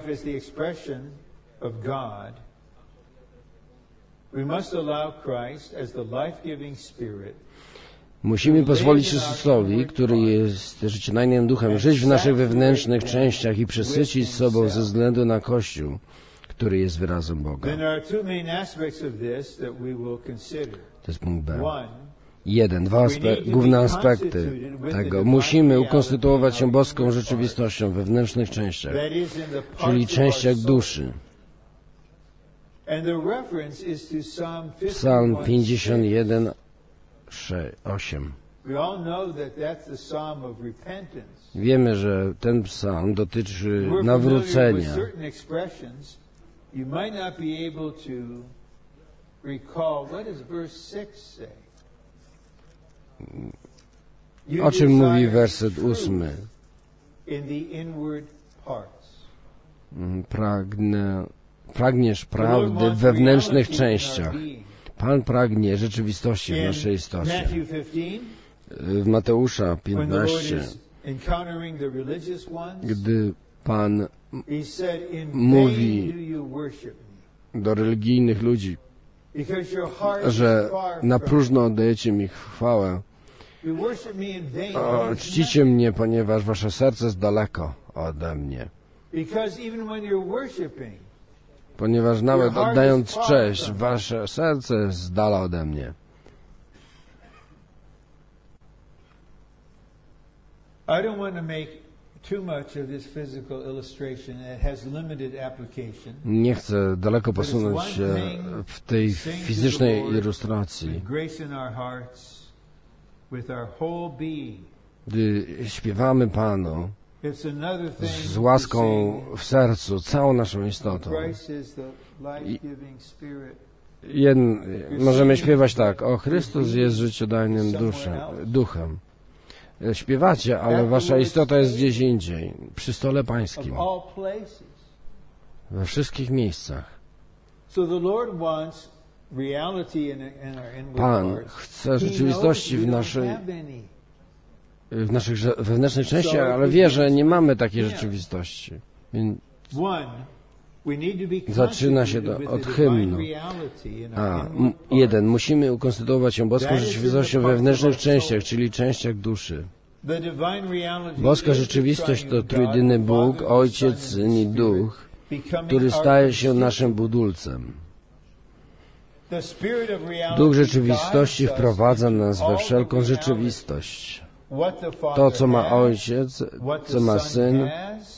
Musimy pozwolić Chrystusowi, który jest życiodajnym duchem, żyć w naszych wewnętrznych częściach i przesycić sobą ze względu na Kościół, który jest wyrazem Boga. To jest punkt B. Jeden, dwa aspe- główne aspekty tego. Musimy ukonstytuować się boską rzeczywistością w wewnętrznych częściach, czyli częściach duszy. Psalm pięćdziesiąt jeden, osiem. Wiemy, że ten psalm dotyczy nawrócenia. O czym mówi werset ósmy? Pragnę, pragniesz prawdy w wewnętrznych częściach. Pan pragnie rzeczywistości w naszej istocie. W Mateusza piętnaście, gdy Pan mówi do religijnych ludzi, że na próżno oddajecie mi chwałę. O, czcicie mnie, ponieważ wasze serce jest daleko ode mnie. Ponieważ nawet oddając cześć, wasze serce jest z dala ode mnie. Nie chcę daleko posunąć się w tej fizycznej ilustracji. Gdy śpiewamy Panu z łaską w sercu, całą naszą istotą. Jeden, możemy śpiewać tak: o, Chrystus jest życiodajnym duszem, duchem. Śpiewacie, ale wasza istota jest gdzieś indziej, przy stole Pańskim, we wszystkich miejscach. Pan chce rzeczywistości w naszej, w naszych wewnętrznych częściach, ale wie, że nie mamy takiej rzeczywistości. Więc zaczyna się to od hymnu. A, m- jeden. Musimy ukonstytuować się boską rzeczywistością we wewnętrznych częściach, czyli częściach duszy. Boska rzeczywistość to trójdyny Bóg, Ojciec, Syn i Duch, który staje się naszym budulcem. Duch rzeczywistości wprowadza nas we wszelką rzeczywistość. To, co ma Ojciec, co ma Syn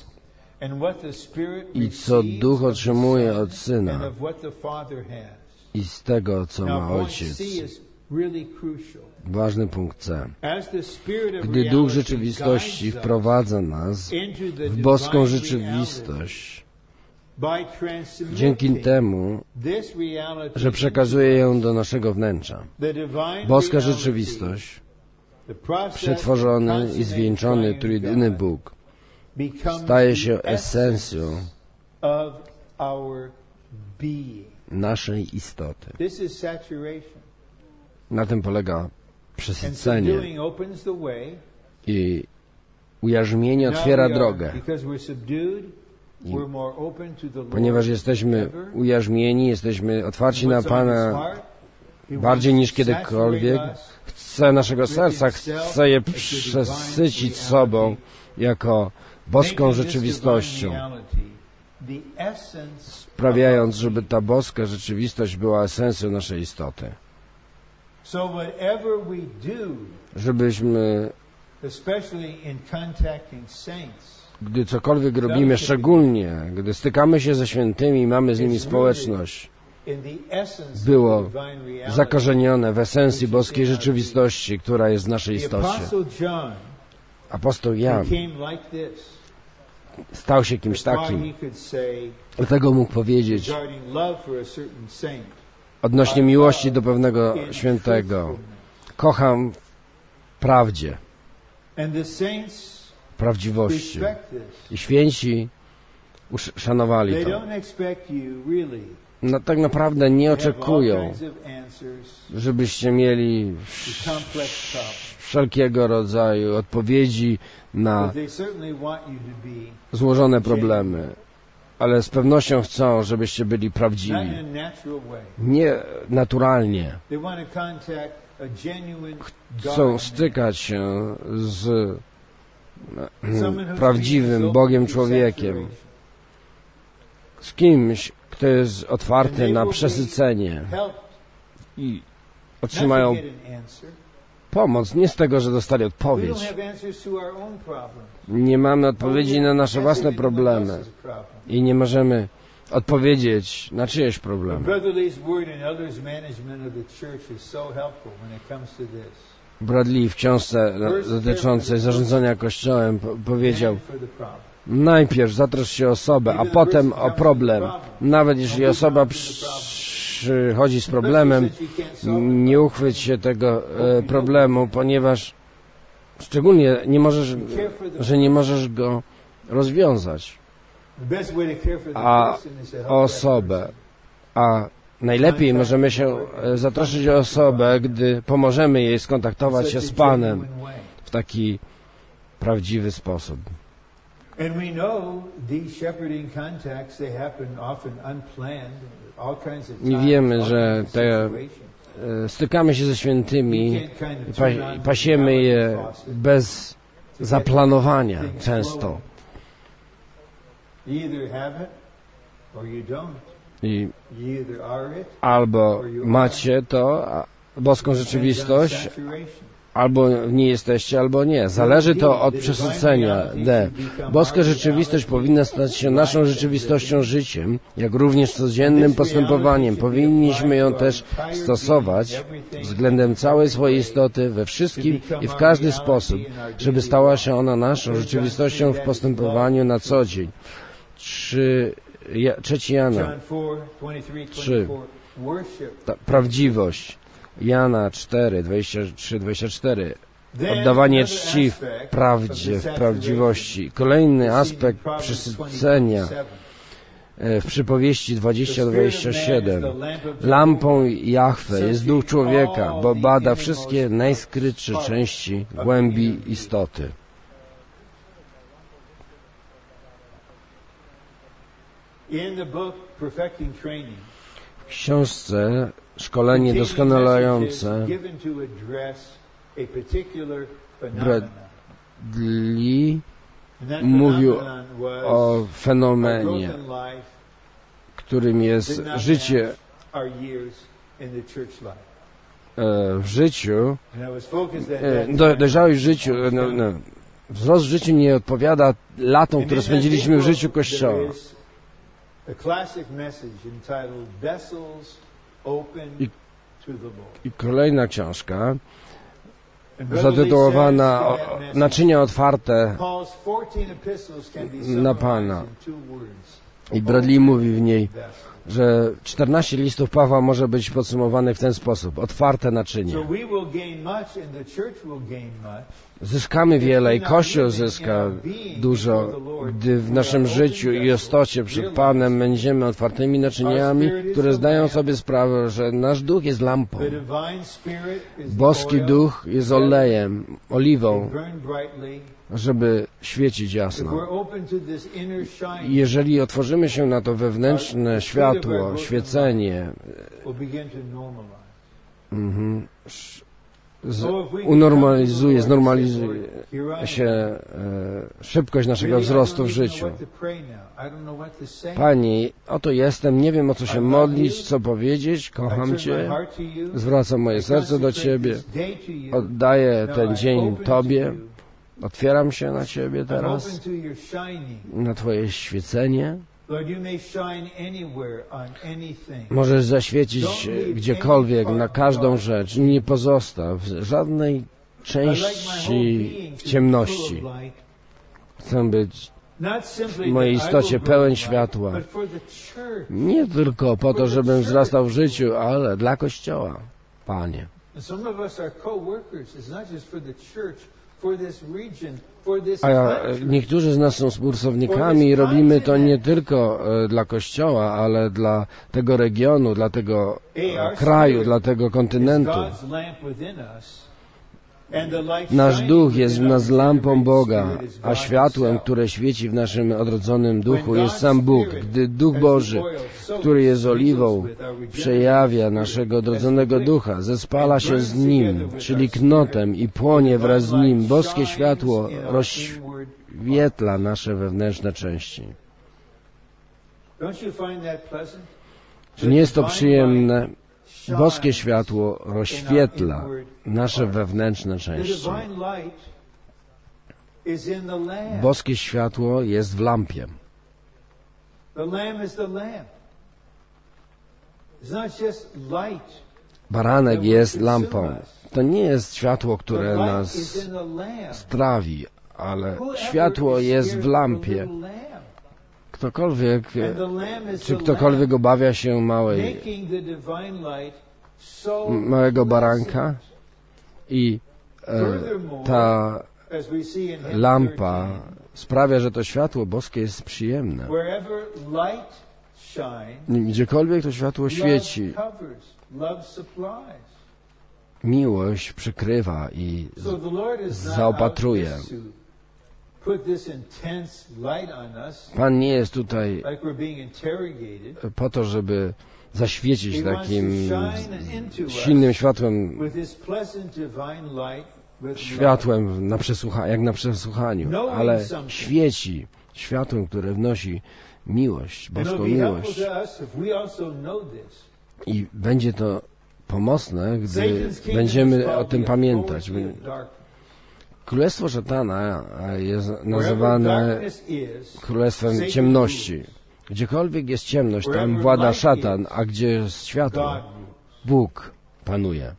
i co Duch otrzymuje od Syna i z tego, co ma Ojciec. Ważny punkt C. Gdy Duch rzeczywistości wprowadza nas w boską rzeczywistość, dzięki temu, że przekazuje ją do naszego wnętrza, boska rzeczywistość, przetworzony i zwieńczony trójdyny Bóg, staje się esencją naszej istoty. Na tym polega przesycenie i ujarzmienie otwiera drogę. I ponieważ jesteśmy ujarzmieni, jesteśmy otwarci na Pana bardziej niż kiedykolwiek, chce naszego serca, chce je przesycić sobą jako boską rzeczywistością, sprawiając, żeby ta boska rzeczywistość była esencją naszej istoty. Żebyśmy, gdy cokolwiek robimy, szczególnie gdy stykamy się ze świętymi i mamy z nimi społeczność, było zakorzenione w esencji boskiej rzeczywistości, która jest w naszej istocie. Apostoł Jan stał się kimś takim. Dlatego mógł powiedzieć odnośnie miłości do pewnego świętego: kocham w prawdzie, w prawdziwości. I święci uszanowali to. No, tak naprawdę nie oczekują, żebyście mieli wszelkiego rodzaju odpowiedzi na złożone problemy, ale z pewnością chcą, żebyście byli prawdziwi. Nie naturalnie. Chcą stykać się z prawdziwym Bogiem człowiekiem, z kimś, kto jest otwarty na przesycenie i otrzymają pomoc nie z tego, że dostali odpowiedź. Nie mamy odpowiedzi na nasze własne problemy i nie możemy odpowiedzieć na czyjeś problemy. Bradley w książce dotyczącej zarządzania Kościołem powiedział: najpierw zatrosz się o osobę, a potem o problem. Nawet jeżeli osoba przychodzi z problemem, nie uchwyć się tego e, problemu, ponieważ szczególnie nie możesz, że nie możesz go rozwiązać. A o osobę, a najlepiej możemy się zatroszczyć o osobę, gdy pomożemy jej skontaktować się z Panem w taki prawdziwy sposób. I wiemy, że te, stykamy się ze świętymi i pasiemy je bez zaplanowania często. I albo macie to, boską rzeczywistość, albo nie jesteście, albo nie. Zależy to od przesycenia. D. Boska rzeczywistość powinna stać się naszą rzeczywistością życiem, jak również codziennym postępowaniem. Powinniśmy ją też stosować względem całej swojej istoty, we wszystkim i w każdy sposób, żeby stała się ona naszą rzeczywistością w postępowaniu na co dzień. Trzy, ja, trzeci Jana. Trzy. Ta prawdziwość. Jana cztery, dwadzieścia trzy, dwadzieścia cztery. Oddawanie czci w prawdzie, w prawdziwości. Kolejny aspekt przesycenia w przypowieści dwadzieścia, dwadzieścia siedem. Lampą Jahwe jest duch człowieka, bo bada wszystkie najskrytsze części głębi istoty. W książce Szkolenie doskonalające Bradley mówił o fenomenie, którym jest życie w życiu, do, dojrzałość w życiu, no, no, wzrost w życiu nie odpowiada latom, które spędziliśmy w życiu Kościoła. I, I kolejna książka zatytułowana o, Naczynia otwarte na Pana. I Bradley mówi w niej, że czternaście listów Pawła może być podsumowanych w ten sposób. Otwarte naczynie. Zyskamy wiele i Kościół zyska dużo, gdy w naszym życiu i istocie przed Panem będziemy otwartymi naczyniami, które zdają sobie sprawę, że nasz duch jest lampą. Boski duch jest olejem, oliwą, żeby świecić jasno. Jeżeli otworzymy się na to wewnętrzne światło, świecenie, mhm, z, unormalizuje, znormalizuje się e, szybkość naszego wzrostu w życiu. Pani, oto jestem, nie wiem o co się modlić, co powiedzieć, kocham Cię, zwracam moje serce do Ciebie, oddaję ten dzień Tobie, otwieram się na Ciebie teraz, na Twoje świecenie. Możesz zaświecić gdziekolwiek, na każdą rzecz. Nie pozostaw żadnej części w ciemności. Chcę być w mojej istocie pełen światła. Nie tylko po to, żebym wzrastał w życiu, ale dla Kościoła, Panie. A niektórzy z nas są współpracownikami i robimy to nie tylko dla Kościoła, ale dla tego regionu, dla tego kraju, dla tego kontynentu. Nasz duch jest w nas lampą Boga, a światłem, które świeci w naszym odrodzonym duchu, jest sam Bóg. Gdy Duch Boży, który jest oliwą, przejawia naszego odrodzonego ducha, zespala się z Nim, czyli knotem i płonie wraz z Nim, boskie światło rozświetla nasze wewnętrzne części. Czy nie jest to przyjemne? Boskie światło rozświetla nasze wewnętrzne części. Boskie światło jest w lampie. Baranek jest lampą. To nie jest światło, które nas strawi, ale światło jest w lampie. Ktokolwiek, czy ktokolwiek obawia się małej, małego baranka i e, ta lampa sprawia, że to światło boskie jest przyjemne. Gdziekolwiek to światło świeci, miłość przykrywa i zaopatruje. Pan nie jest tutaj po to, żeby zaświecić takim silnym światłem, światłem na przesłucha- jak na przesłuchaniu, ale świeci światłem, które wnosi miłość, boską miłość. I będzie to pomocne, gdy będziemy o tym pamiętać. Królestwo szatana jest nazywane królestwem ciemności. Gdziekolwiek jest ciemność, tam włada szatan, a gdzie jest światło, Bóg panuje.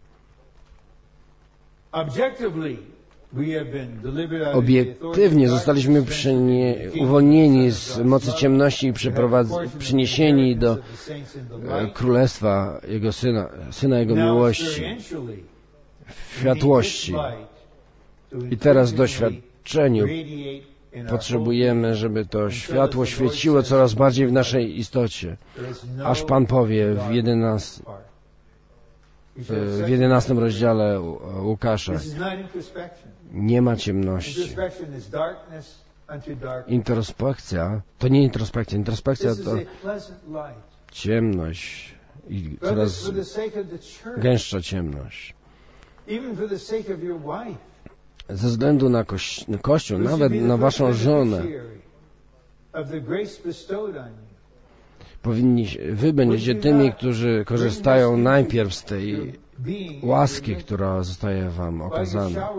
Obiektywnie zostaliśmy przynie, uwolnieni z mocy ciemności i przyniesieni do Królestwa Jego Syna, Syna Jego miłości, światłości. I teraz w doświadczeniu potrzebujemy, żeby to światło świeciło coraz bardziej w naszej istocie, aż Pan powie w jedenastym w jedenastym rozdziale Łukasza: nie ma ciemności. Introspekcja to nie introspekcja. Introspekcja to ciemność i coraz gęstsza ciemność. Ze względu na, koś- na Kościół, nawet na waszą żonę, powinni, wy będziecie tymi, którzy korzystają najpierw z tej łaski, która zostaje wam okazana.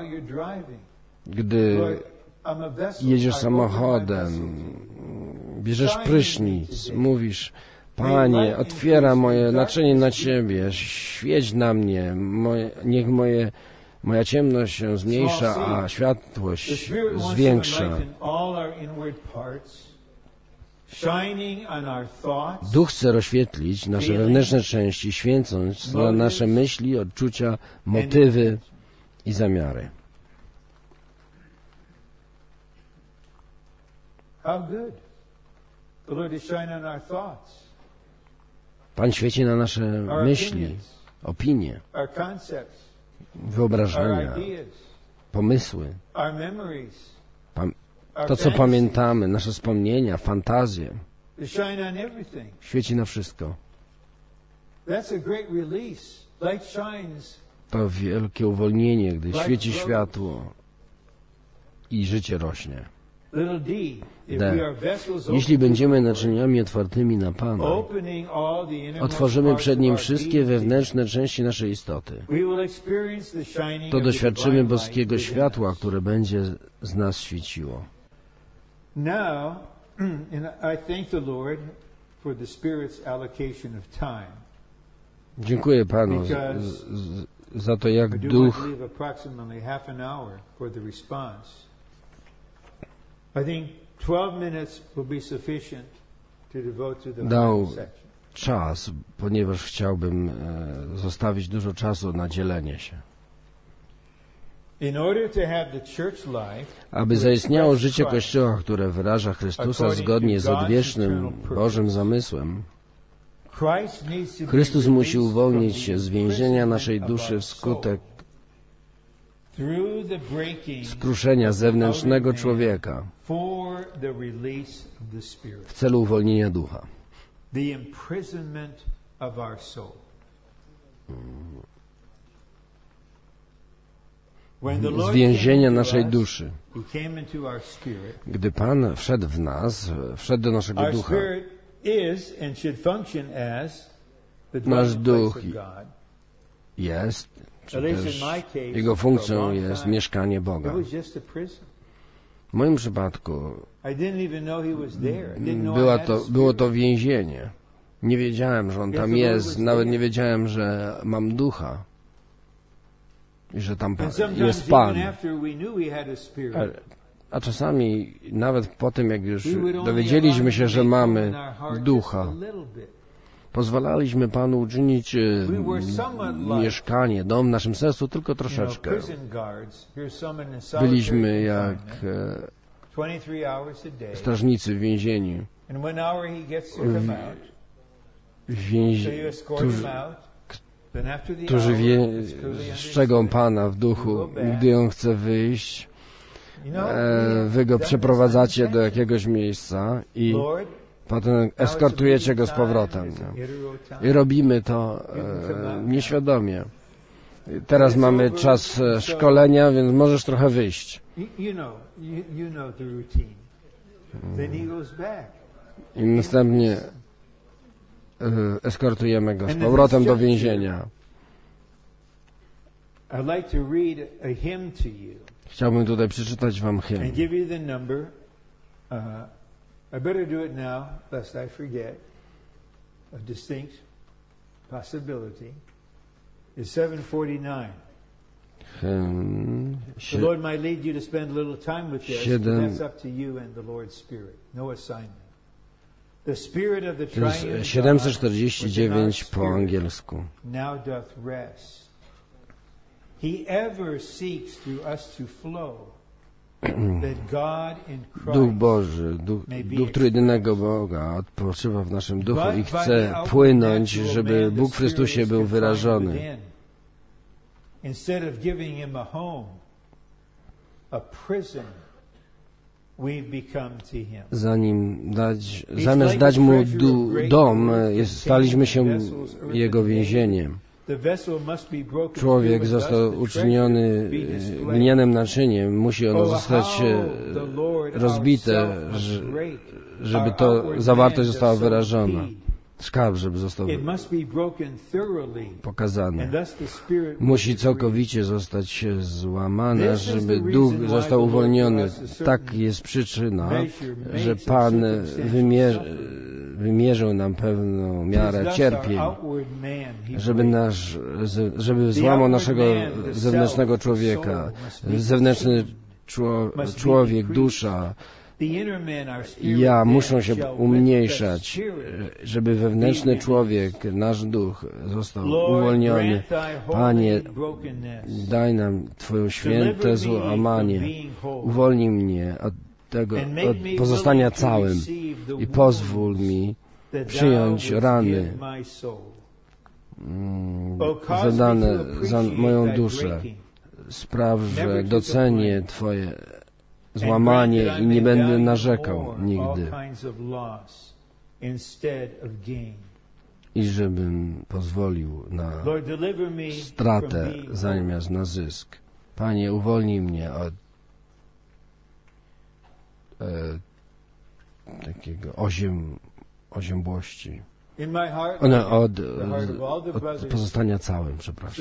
Gdy jedziesz samochodem, bierzesz prysznic, mówisz: Panie, otwiera moje naczynie na Ciebie, świeć na mnie, moje, niech moje, moja ciemność się zmniejsza, a światłość zwiększa. Duch chce rozświetlić nasze wewnętrzne części, święcąc na nasze myśli, odczucia, motywy i zamiary. Pan świeci na nasze myśli, opinie, wyobrażenia, pomysły, pam- to, co pamiętamy, nasze wspomnienia, fantazje. Świeci na wszystko. To wielkie uwolnienie, gdy świeci światło i życie rośnie. D. Jeśli będziemy naczyniami otwartymi na Pana, otworzymy przed Nim wszystkie wewnętrzne części naszej istoty, to doświadczymy boskiego światła, które będzie z nas świeciło. Dziękuję Panu z, z, za to, jak Duch dał czas, ponieważ chciałbym e, zostawić dużo czasu na dzielenie się. Aby zaistniało życie Kościoła, które wyraża Chrystusa zgodnie z odwiecznym Bożym zamysłem, Chrystus musi uwolnić się z więzienia naszej duszy wskutek skruszenia zewnętrznego człowieka w celu uwolnienia ducha. Z więzienia naszej duszy. Gdy Pan wszedł w nas, wszedł do naszego ducha. Nasz duch jest, czy też jego funkcją jest mieszkanie Boga. W moim przypadku była to, było to więzienie. Nie wiedziałem, że on tam jest, nawet nie wiedziałem, że mam ducha i że tam jest Pan. A, a czasami nawet po tym, jak już dowiedzieliśmy się, że mamy ducha, pozwalaliśmy Panu uczynić mieszkanie, dom w naszym sercu tylko troszeczkę. Byliśmy jak strażnicy w więzieniu, więzi, którzy, którzy wie, strzegą Pana w duchu. Gdy On chce wyjść, e, Wy Go przeprowadzacie do jakiegoś miejsca i potem eskortujecie go z powrotem. I robimy to e, nieświadomie. Teraz mamy czas szkolenia, więc możesz trochę wyjść. I następnie e, eskortujemy go z powrotem do więzienia. Chciałbym tutaj przeczytać wam hymn. I better do it now, lest I forget. A distinct possibility is seven forty-nine. Hmm, the Lord might lead you to spend a little time with this, but that's up to you and the Lord's Spirit. No assignment. The Spirit of the Triune siedemset czterdzieści dziewięć po angielsku. Now doth rest. He ever seeks through us to flow. Duch Boży, Duch, Duch Trójjedynego Boga odpoczywa w naszym duchu i chce płynąć, żeby Bóg w Chrystusie był wyrażony. Zanim dać, zamiast dać Mu du, dom, jest, staliśmy się Jego więzieniem. Człowiek został uczyniony glinianym naczyniem, musi ono zostać rozbite, żeby to zawartość została wyrażona. Skarb, żeby został pokazany. Musi całkowicie zostać złamane, żeby duch został uwolniony. Tak jest przyczyna, że Pan wymierzy, wymierzył nam pewną miarę cierpień, żeby, nasz, żeby złamał naszego zewnętrznego człowieka. Zewnętrzny człowiek, dusza, ja muszą się umniejszać, żeby wewnętrzny człowiek, nasz duch został uwolniony. Panie, daj nam Twoje święte złamanie. Uwolnij mnie od tego, od pozostania całym i pozwól mi przyjąć rany zadane za moją duszę. Spraw, że docenię Twoje złamanie i nie będę narzekał nigdy. I żebym pozwolił na stratę zamiast na zysk. Panie, uwolnij mnie od e, takiego oziem, oziębłości. One od, od, od pozostania całym, przepraszam.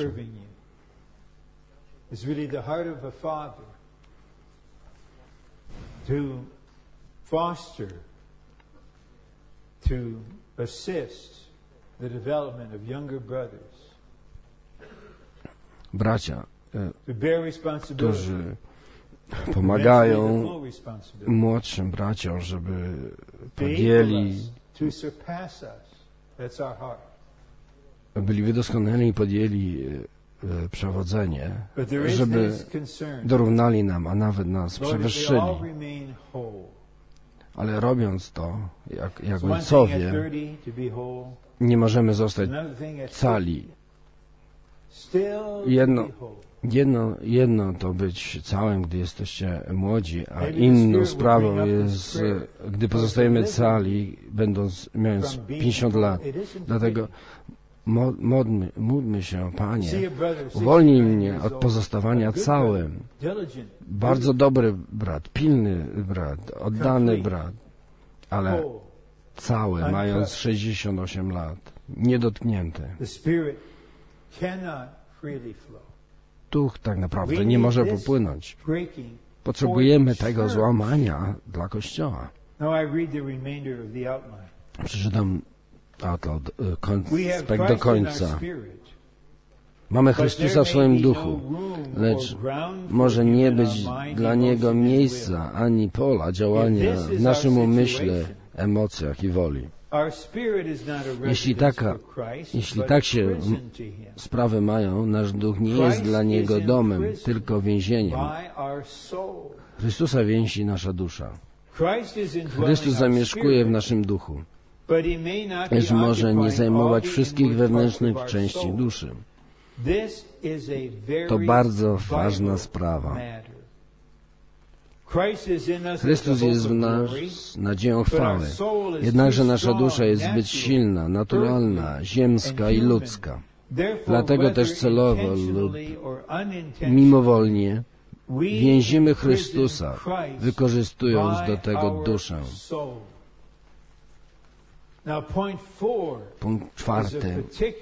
To foster, to assist the development of younger brothers. Bracia, którzy pomagają młodszym braciom, żeby podjęli, byli wydoskonaleni i podjęli przewodzenie, żeby dorównali nam, a nawet nas przewyższyli. Ale robiąc to, jak, jak ojcowie, nie możemy zostać cali. Jedno, jedno, jedno to być całym, gdy jesteście młodzi, a inną sprawą jest, gdy pozostajemy cali, będąc, mając pięćdziesiąt lat. Dlatego Módlmy, módlmy się, Panie, uwolnij mnie od pozostawania całym. Bardzo dobry brat, pilny brat, oddany brat, ale cały, mając sześćdziesiąt osiem lat, niedotknięty. Duch tak naprawdę nie może popłynąć. Potrzebujemy tego złamania dla Kościoła. Przeczytam a to konspekt do końca. Mamy Chrystusa w swoim duchu, lecz może nie być dla Niego miejsca ani pola działania w naszym umyśle, emocjach i woli. Jeśli, taka, jeśli tak się sprawy mają, nasz duch nie jest dla Niego domem, tylko więzieniem. Chrystusa więzi nasza dusza. Chrystus zamieszkuje w naszym duchu, lecz może nie zajmować wszystkich wewnętrznych części duszy. To bardzo ważna sprawa. Chrystus jest w nas nadzieją chwały. Jednakże nasza dusza jest zbyt silna, naturalna, ziemska i ludzka. Dlatego też celowo lub mimowolnie więzimy Chrystusa, wykorzystując do tego duszę. Punkt czwarty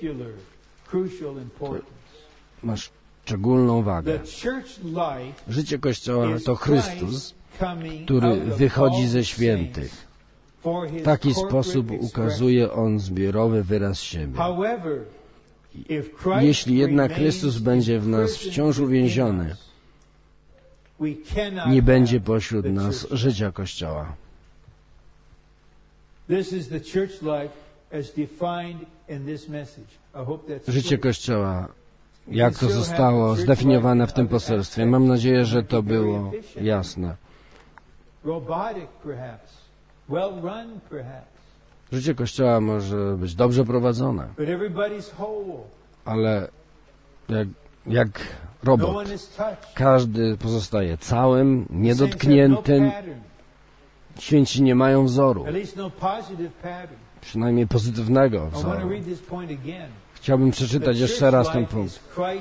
ma szczególną wagę. Życie Kościoła to Chrystus, który wychodzi ze świętych. W taki sposób ukazuje On zbiorowy wyraz siebie. Jeśli jednak Chrystus będzie w nas wciąż uwięziony, nie będzie pośród nas życia Kościoła. Życie Kościoła, jak to zostało zdefiniowane w tym poselstwie. Mam nadzieję, że to było jasne. Życie Kościoła może być dobrze prowadzone, ale jak, jak robot, każdy pozostaje całym, niedotkniętym. Święci nie mają wzoru, przynajmniej pozytywnego wzoru. Chciałbym przeczytać jeszcze raz ten punkt.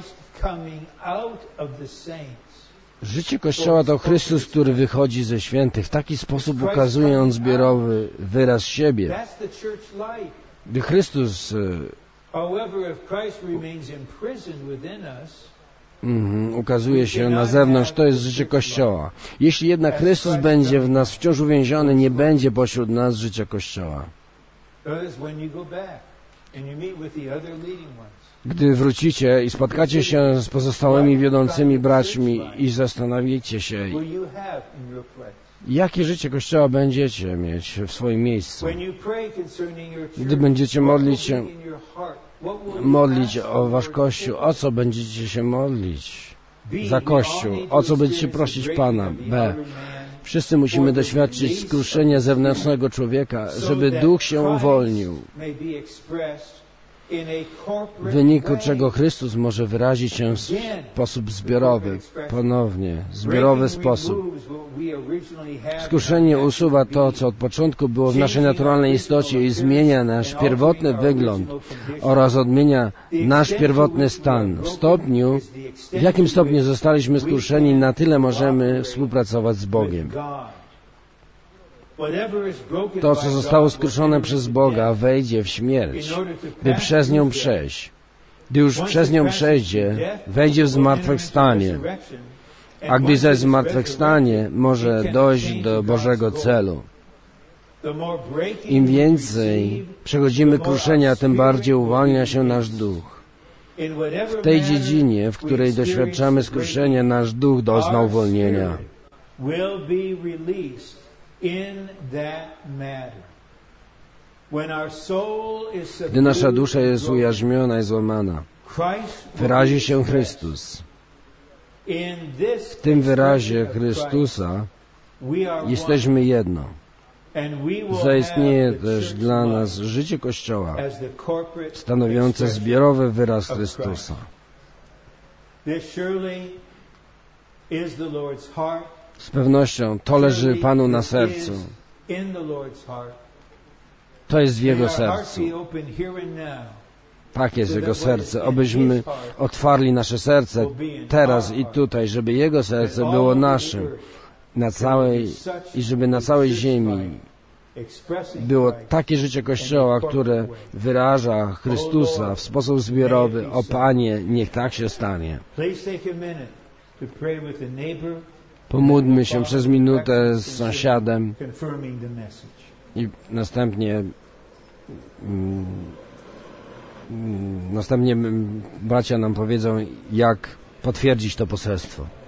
Życie Kościoła to Chrystus, który wychodzi ze świętych. W taki sposób ukazuje On zbiorowy wyraz siebie. Gdy Chrystus mm, ukazuje się na zewnątrz, to jest życie Kościoła. Jeśli jednak Chrystus będzie w nas wciąż uwięziony, nie będzie pośród nas życia Kościoła. Gdy wrócicie i spotkacie się z pozostałymi wiodącymi braćmi i zastanowicie się, jakie życie Kościoła będziecie mieć w swoim miejscu. Gdy będziecie modlić się, modlić o wasz Kościół, o co będziecie się modlić za Kościół, o co będziecie prosić Pana. B. Wszyscy musimy doświadczyć skruszenia zewnętrznego człowieka, żeby duch się uwolnił, w wyniku czego Chrystus może wyrazić się w sposób zbiorowy, ponownie, zbiorowy sposób. Skruszenie usuwa to, co od początku było w naszej naturalnej istocie i zmienia nasz pierwotny wygląd oraz odmienia nasz pierwotny stan. W stopniu, w jakim stopniu zostaliśmy skruszeni, na tyle możemy współpracować z Bogiem. To, co zostało skruszone przez Boga, wejdzie w śmierć, by przez nią przejść. Gdy już przez nią przejdzie, wejdzie w zmartwychwstanie. A gdy zaś zmartwychwstanie, może dojść do Bożego celu. Im więcej przechodzimy kruszenia, tym bardziej uwalnia się nasz duch. W tej dziedzinie, w której doświadczamy skruszenia, nasz duch dozna uwolnienia. Gdy nasza dusza jest ujarzmiona i złamana, wyrazi się Chrystus. W tym wyrazie Chrystusa jesteśmy jedno. Zaistnieje też dla nas życie Kościoła, stanowiące zbiorowy wyraz Chrystusa. Z pewnością to leży Panu na sercu. To jest w Jego sercu. Tak jest Jego serce. Obyśmy otwarli nasze serce teraz i tutaj, żeby Jego serce było naszym na całej, i żeby na całej ziemi było takie życie Kościoła, które wyraża Chrystusa w sposób zbiorowy. O Panie, niech tak się stanie. Pomódlmy się przez minutę z sąsiadem i następnie mm, następnie bracia nam powiedzą, jak potwierdzić to poselstwo.